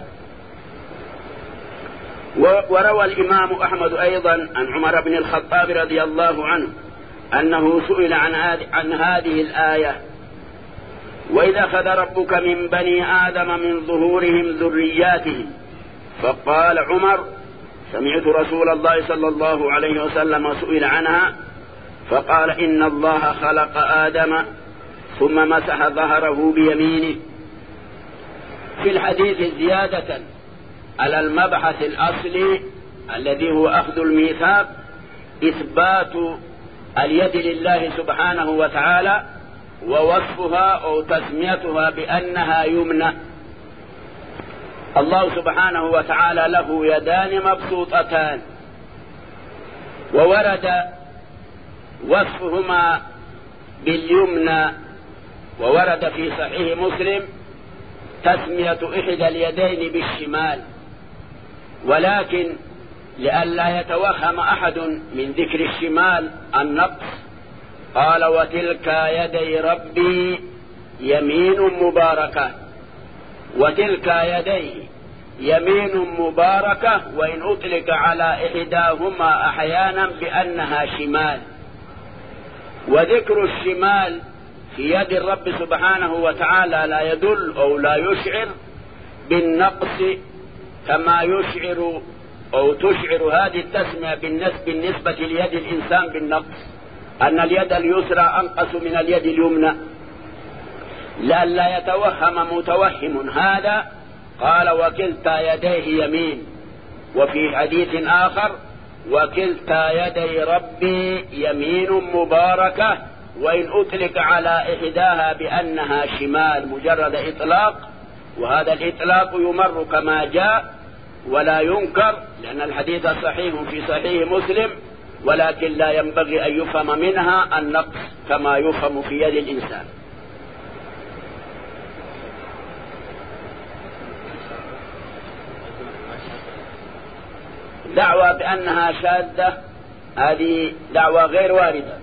وروى الإمام أحمد أيضا عن عمر بن الخطاب رضي الله عنه أنه سئل عن, عن هذه الآية: وإذا أخذ ربك من بني آدم من ظهورهم ذرياتهم، فقال عمر: سمعت رسول الله صلى الله عليه وسلم سئل عنها فقال: إن الله خلق آدم ثم مسح ظهره بيمينه. في الحديث زيادة على المبحث الأصلي الذي هو أخذ الميثاق، إثبات اليد لله سبحانه وتعالى، ووصفها أو تسميتها بأنها يمنى. الله سبحانه وتعالى له يدان مبسوطتان، وورد وصفهما باليمنى، وورد في صحيح مسلم تسمية إحدى اليدين بالشمال، ولكن لئلا يتوهم أحد من ذكر الشمال النقص قال: وتلك يدي ربي يمين مباركة. وتلك يديه يمين مباركة، وإن أطلق على إحداهما أحيانا بأنها شمال. وذكر الشمال في يد الرب سبحانه وتعالى لا يدل أو لا يشعر بالنقص كما يشعر أو تشعر هذه التسمية بالنسبة ليد الإنسان بالنقص، أن اليد اليسرى أنقص من اليد اليمنى، لئلا يتوهم متوهم هذا قال: وكلتا يديه يمين. وفي حديث آخر: وكلتا يدي ربي يمين مباركة، وإن أطلق على إحداها بأنها شمال، مجرد إطلاق، وهذا الإطلاق يمر كما جاء ولا ينكر، لأن الحديث صحيح في صحيح مسلم، ولكن لا ينبغي أن يفهم منها النقص كما يفهم في يد الإنسان. دعوى بأنها شاذة هذه دعوى غير واردة،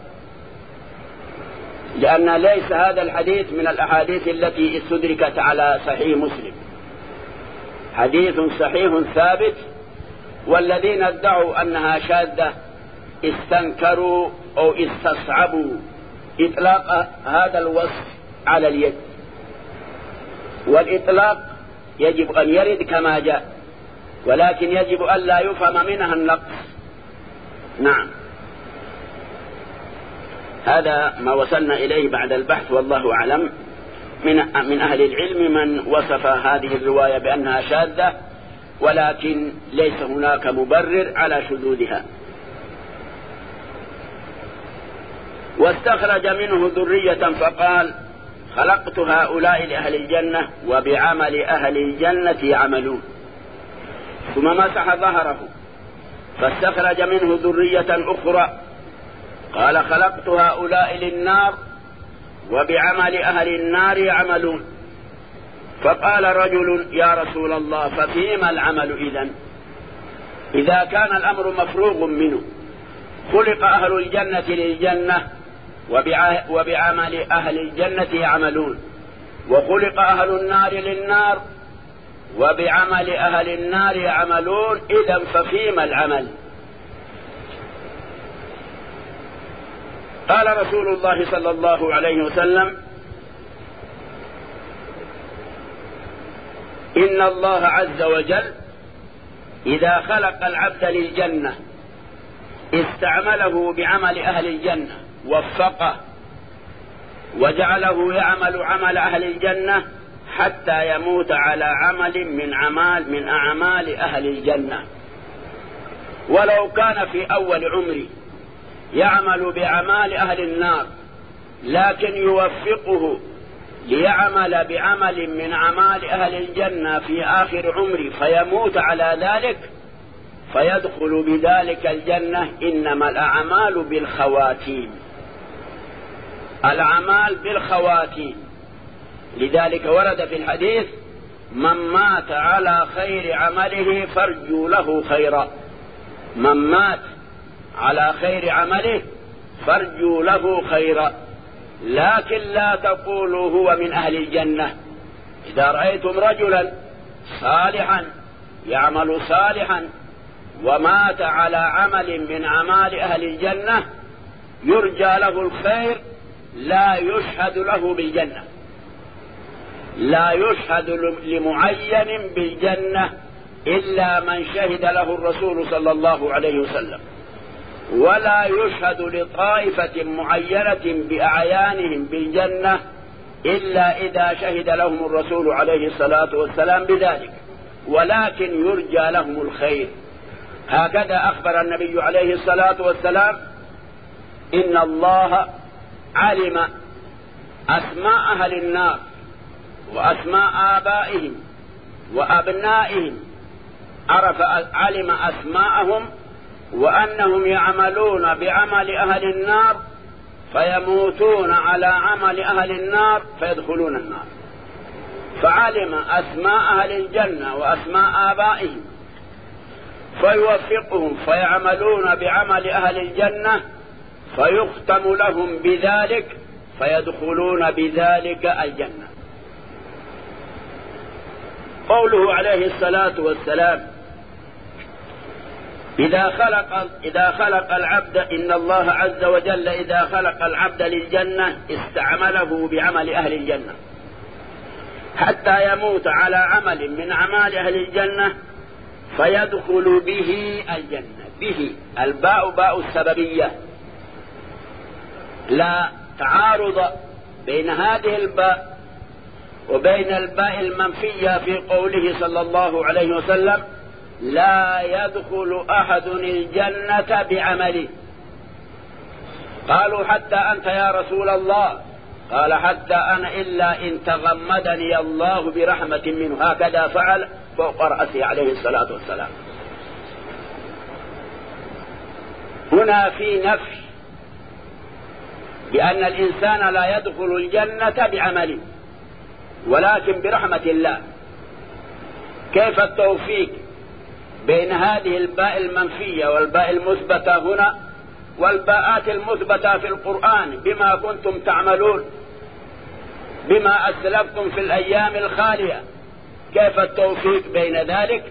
لأن ليس هذا الحديث من الأحاديث التي استدركت على صحيح مسلم، حديث صحيح ثابت، والذين ادعوا أنها شاذة استنكروا أو استصعبوا إطلاق هذا الوصف على اليد، والإطلاق يجب أن يرد كما جاء، ولكن يجب أن لا يفهم منها النقص. نعم، هذا ما وصلنا إليه بعد البحث، والله أعلم. من من أهل العلم من وصف هذه الرواية بأنها شاذة، ولكن ليس هناك مبرر على شذوذها. واستخرج منه ذرية فقال: خلقت هؤلاء لأهل الجنة وبعمل أهل الجنة يعملون. ثم مسح ظهره فاستخرج منه ذرية أخرى قال: خلقت هؤلاء للنار وبعمل أهل النار يعملون. فقال رجل: يا رسول الله، ففيما العمل إذن؟ إذا كان الأمر مفروغ منه، خلق أهل الجنة للجنة وبعمل أهل الجنة يعملون، وخلق أهل النار للنار وبعمل أهل النار يعملون، إذن ففيما العمل؟ قال رسول الله صلى الله عليه وسلم: إن الله عز وجل إذا خلق العبد للجنة استعمله بعمل أهل الجنة، وفقه وجعله يعمل عمل أهل الجنة حتى يموت على عمل من أعمال من أعمال أهل الجنة، ولو كان في أول عمره يعمل بأعمال أهل النار لكن يوفقه ليعمل بعمل من أعمال أهل الجنة في آخر عمره فيموت على ذلك فيدخل بذلك الجنة. إنما الأعمال بالخواتيم، الأعمال بالخواتيم. لذلك ورد في الحديث: من مات على خير عمله فارجوا له خيرا. من مات على خير عمله فارجوا له خيرا، لكن لا تقولوا هو من أهل الجنة. إذا رأيتم رجلا صالحا يعمل صالحا ومات على عمل من أعمال أهل الجنة يرجى له الخير، لا يشهد له بالجنة، لا يشهد لمعين بالجنة إلا من شهد له الرسول صلى الله عليه وسلم، ولا يشهد لطائفة معينة بأعيانهم بالجنة إلا إذا شهد لهم الرسول عليه الصلاة والسلام بذلك، ولكن يرجى لهم الخير. هكذا أخبر النبي عليه الصلاة والسلام: إن الله علم أسماء أهل النار وأسماء آبائهم وأبنائهم، عرف علم أسماءهم وأنهم يعملون بعمل أهل النار فيموتون على عمل أهل النار فيدخلون النار، فعلم أسماء أهل الجنة وأسماء آبائهم فيوفقهم فيعملون بعمل أهل الجنة فيختم لهم بذلك فيدخلون بذلك الجنة. قوله عليه الصلاة والسلام: إذا خلق, إذا خلق العبد إن الله عز وجل إذا خلق العبد للجنة استعمله بعمل أهل الجنة حتى يموت على عمل من أعمال أهل الجنة فيدخل به الجنة. به الباء باء السببية، لا تعارض بين هذه الباء وبين الباء المنفية في قوله صلى الله عليه وسلم: لا يدخل أحد الجنة بعمله. قالوا: حتى أنت يا رسول الله؟ قال: حتى أنا إلا إن تغمدني الله برحمة منه. هكذا فعل فوق رأسه عليه الصلاة والسلام. هنا في نفي بأن الإنسان لا يدخل الجنة بعمله ولكن برحمة الله. كيف التوفيق بين هذه الباء المنفية والباء المثبتة هنا والباءات المثبتة في القرآن؟ بما كنتم تعملون، بما أسلفتم في الأيام الخالية. كيف التوفيق بين ذلك؟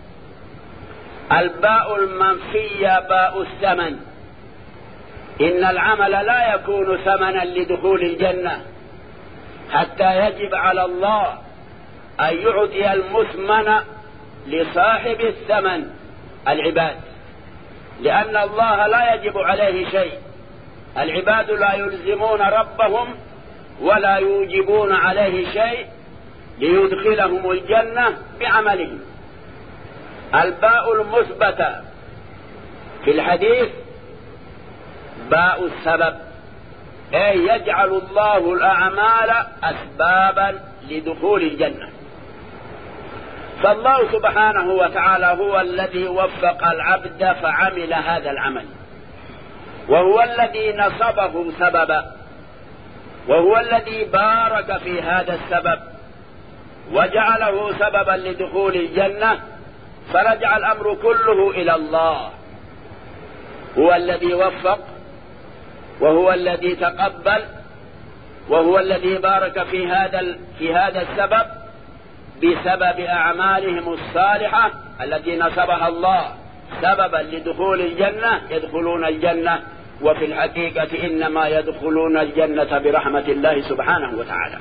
الباء المنفية باء الثمن. إن العمل لا يكون ثمنا لدخول الجنة حتى يجب على الله أن يعطي المثمن لصاحب الثمن العباد، لأن الله لا يجب عليه شيء. العباد لا يلزمون ربهم ولا يوجبون عليه شيء ليدخلهم الجنة بعملهم. الباء المثبتة في الحديث باء السبب، أي يجعل الله الأعمال أسبابا لدخول الجنة. فالله سبحانه وتعالى هو الذي وفق العبد فعمل هذا العمل، وهو الذي نصبه سببا، وهو الذي بارك في هذا السبب وجعله سببا لدخول الجنة، فرجع الأمر كله إلى الله. هو الذي وفق وهو الذي تقبل وهو الذي بارك في هذا في هذا السبب بسبب أعمالهم الصالحة التي نصبها الله سببا لدخول الجنة. يدخلون الجنة، وفي الحقيقة إنما يدخلون الجنة برحمة الله سبحانه وتعالى.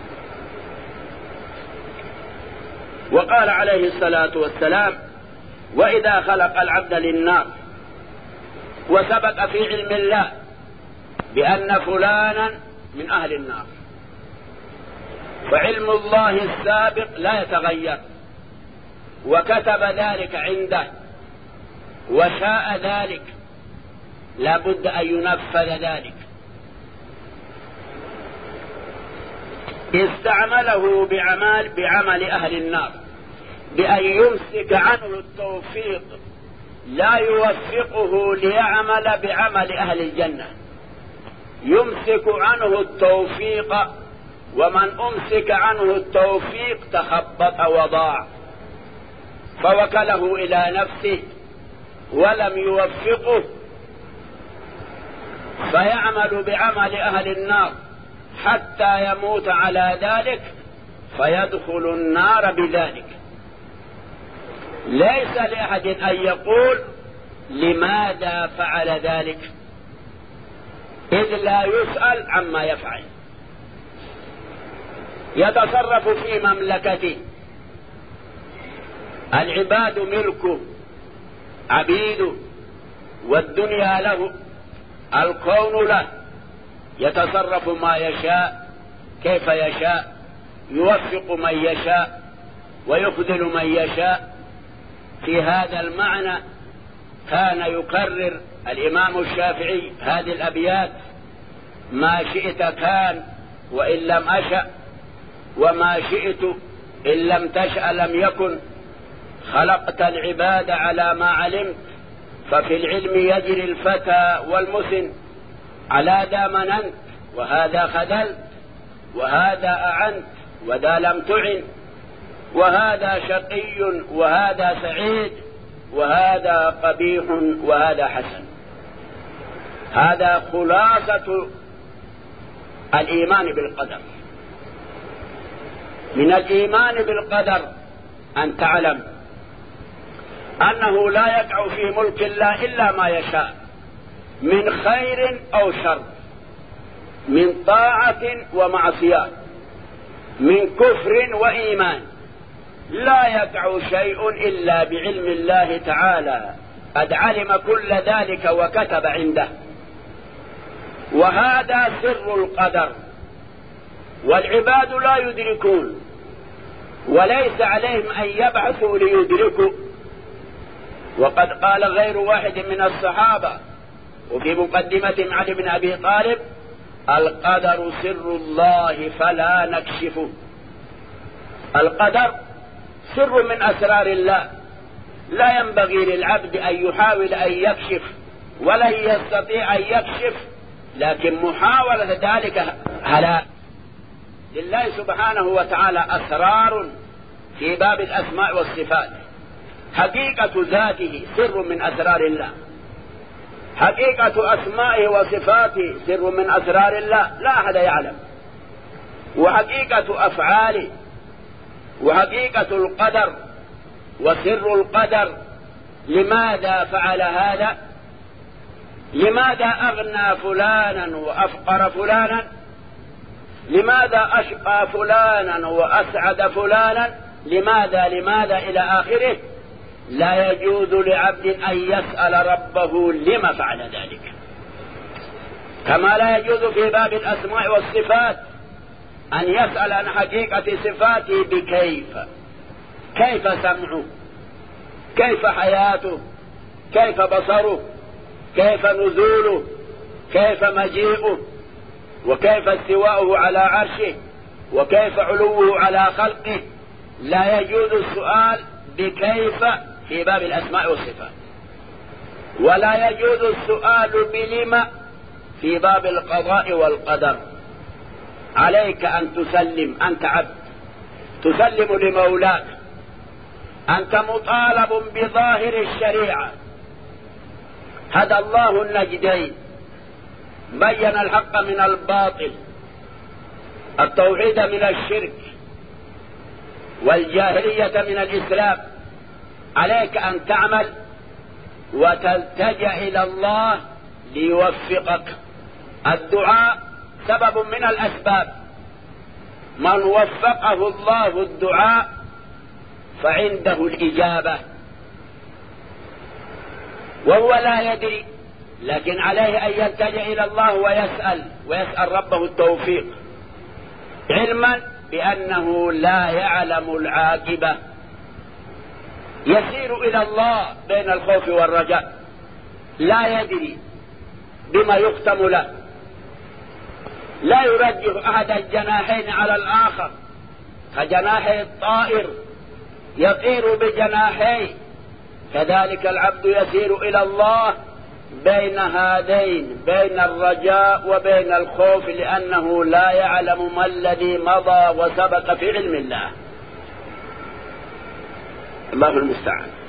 وقال عليه الصلاة والسلام: وإذا خلق العبد للنار. وسبق في علم الله بأن فلانا من أهل النار، فعلم الله السابق لا يتغير، وكتب ذلك عنده وشاء ذلك، لا بد أن ينفذ ذلك. استعمله بعمل, بعمل أهل النار بأن يمسك عنه التوفيق، لا يوفقه ليعمل بعمل أهل الجنة، يمسك عنه التوفيق، ومن أمسك عنه التوفيق تخبط وضاع، فوكله إلى نفسه ولم يوفقه، فيعمل بعمل أهل النار حتى يموت على ذلك فيدخل النار بذلك. ليس لأحد أن يقول لماذا فعل ذلك، إذ لا يسأل عما يفعل. يتصرف في مملكته، العباد ملكه عبيده، والدنيا له، الكون له، يتصرف ما يشاء كيف يشاء، يوفق من يشاء ويخذل من يشاء. في هذا المعنى كان يكرر الإمام الشافعي هذه الأبيات: ما شئت كان وإن لم أشأ، وما شئت إن لم تشأ لم يكن، خلقت العباد على ما علمت، ففي العلم يجري الفتى والمسن، على ذا مننت وهذا خذلت، وهذا أعنت وذا لم تعن، وهذا شقي وهذا سعيد، وهذا قبيح وهذا حسن. هذا خلاصة الإيمان بالقدر. من الإيمان بالقدر أن تعلم أنه لا يقع في ملك الله إلا ما يشاء من خير أو شر، من طاعة ومعصية، من كفر وإيمان. لا يقع شيء إلا بعلم الله تعالى، قد علم كل ذلك وكتب عنده. وهذا سر القدر، والعباد لا يدركون، وليس عليهم أن يبعثوا ليدركوا. وقد قال غير واحد من الصحابة وفي مقدمة علي بن أبي طالب: القدر سر الله فلا نكشفه. القدر سر من أسرار الله، لا ينبغي للعبد أن يحاول أن يكشف، ولا يستطيع أن يكشف، لكن محاولة ذلك هلاك. لله سبحانه وتعالى أسرار في باب الأسماء والصفات. حقيقة ذاته سر من أسرار الله، حقيقة أسمائه وصفاته سر من أسرار الله لا أحد يعلم، وحقيقة أفعاله، وحقيقة القدر وسر القدر. لماذا فعل هذا؟ لماذا أغنى فلانا وأفقر فلانا؟ لماذا أشقى فلانا وأسعد فلانا؟ لماذا لماذا إلى آخره. لا يجوز لعبد أن يسأل ربه لما فعل ذلك، كما لا يجوز في باب الأسماء والصفات أن يسأل عن حقيقة صفاته بكيف، كيف سمعه، كيف حياته، كيف بصره، كيف نزوله، كيف مجيئه، وكيف استواؤه على عرشه، وكيف علوه على خلقه. لا يجوز السؤال بكيف في باب الأسماء والصفات، ولا يجوز السؤال بلما في باب القضاء والقدر. عليك أن تسلم، أنت عبد تسلم لمولاك، أنت مطالب بظاهر الشريعة. هدى الله النجدين، بين الحق من الباطل، التوحيد من الشرك، والجاهلية من الإسلام. عليك أن تعمل وتلتجأ إلى الله ليوفقك. الدعاء سبب من الأسباب، من وفقه الله الدعاء فعنده الإجابة، وهو لا يدري، لكن عليه أن يلتجأ إلى الله ويسأل ويسأل ربه التوفيق، علما بأنه لا يعلم العاقبة، يسير إلى الله بين الخوف والرجاء، لا يدري بما يختم له، لا يرجح أحد الجناحين على الآخر كجناحي الطائر يطير بجناحيه، كذلك العبد يسير إلى الله بين هذين، بين الرجاء وبين الخوف، لأنه لا يعلم ما الذي مضى وسبق في علم الله. الله المستعان.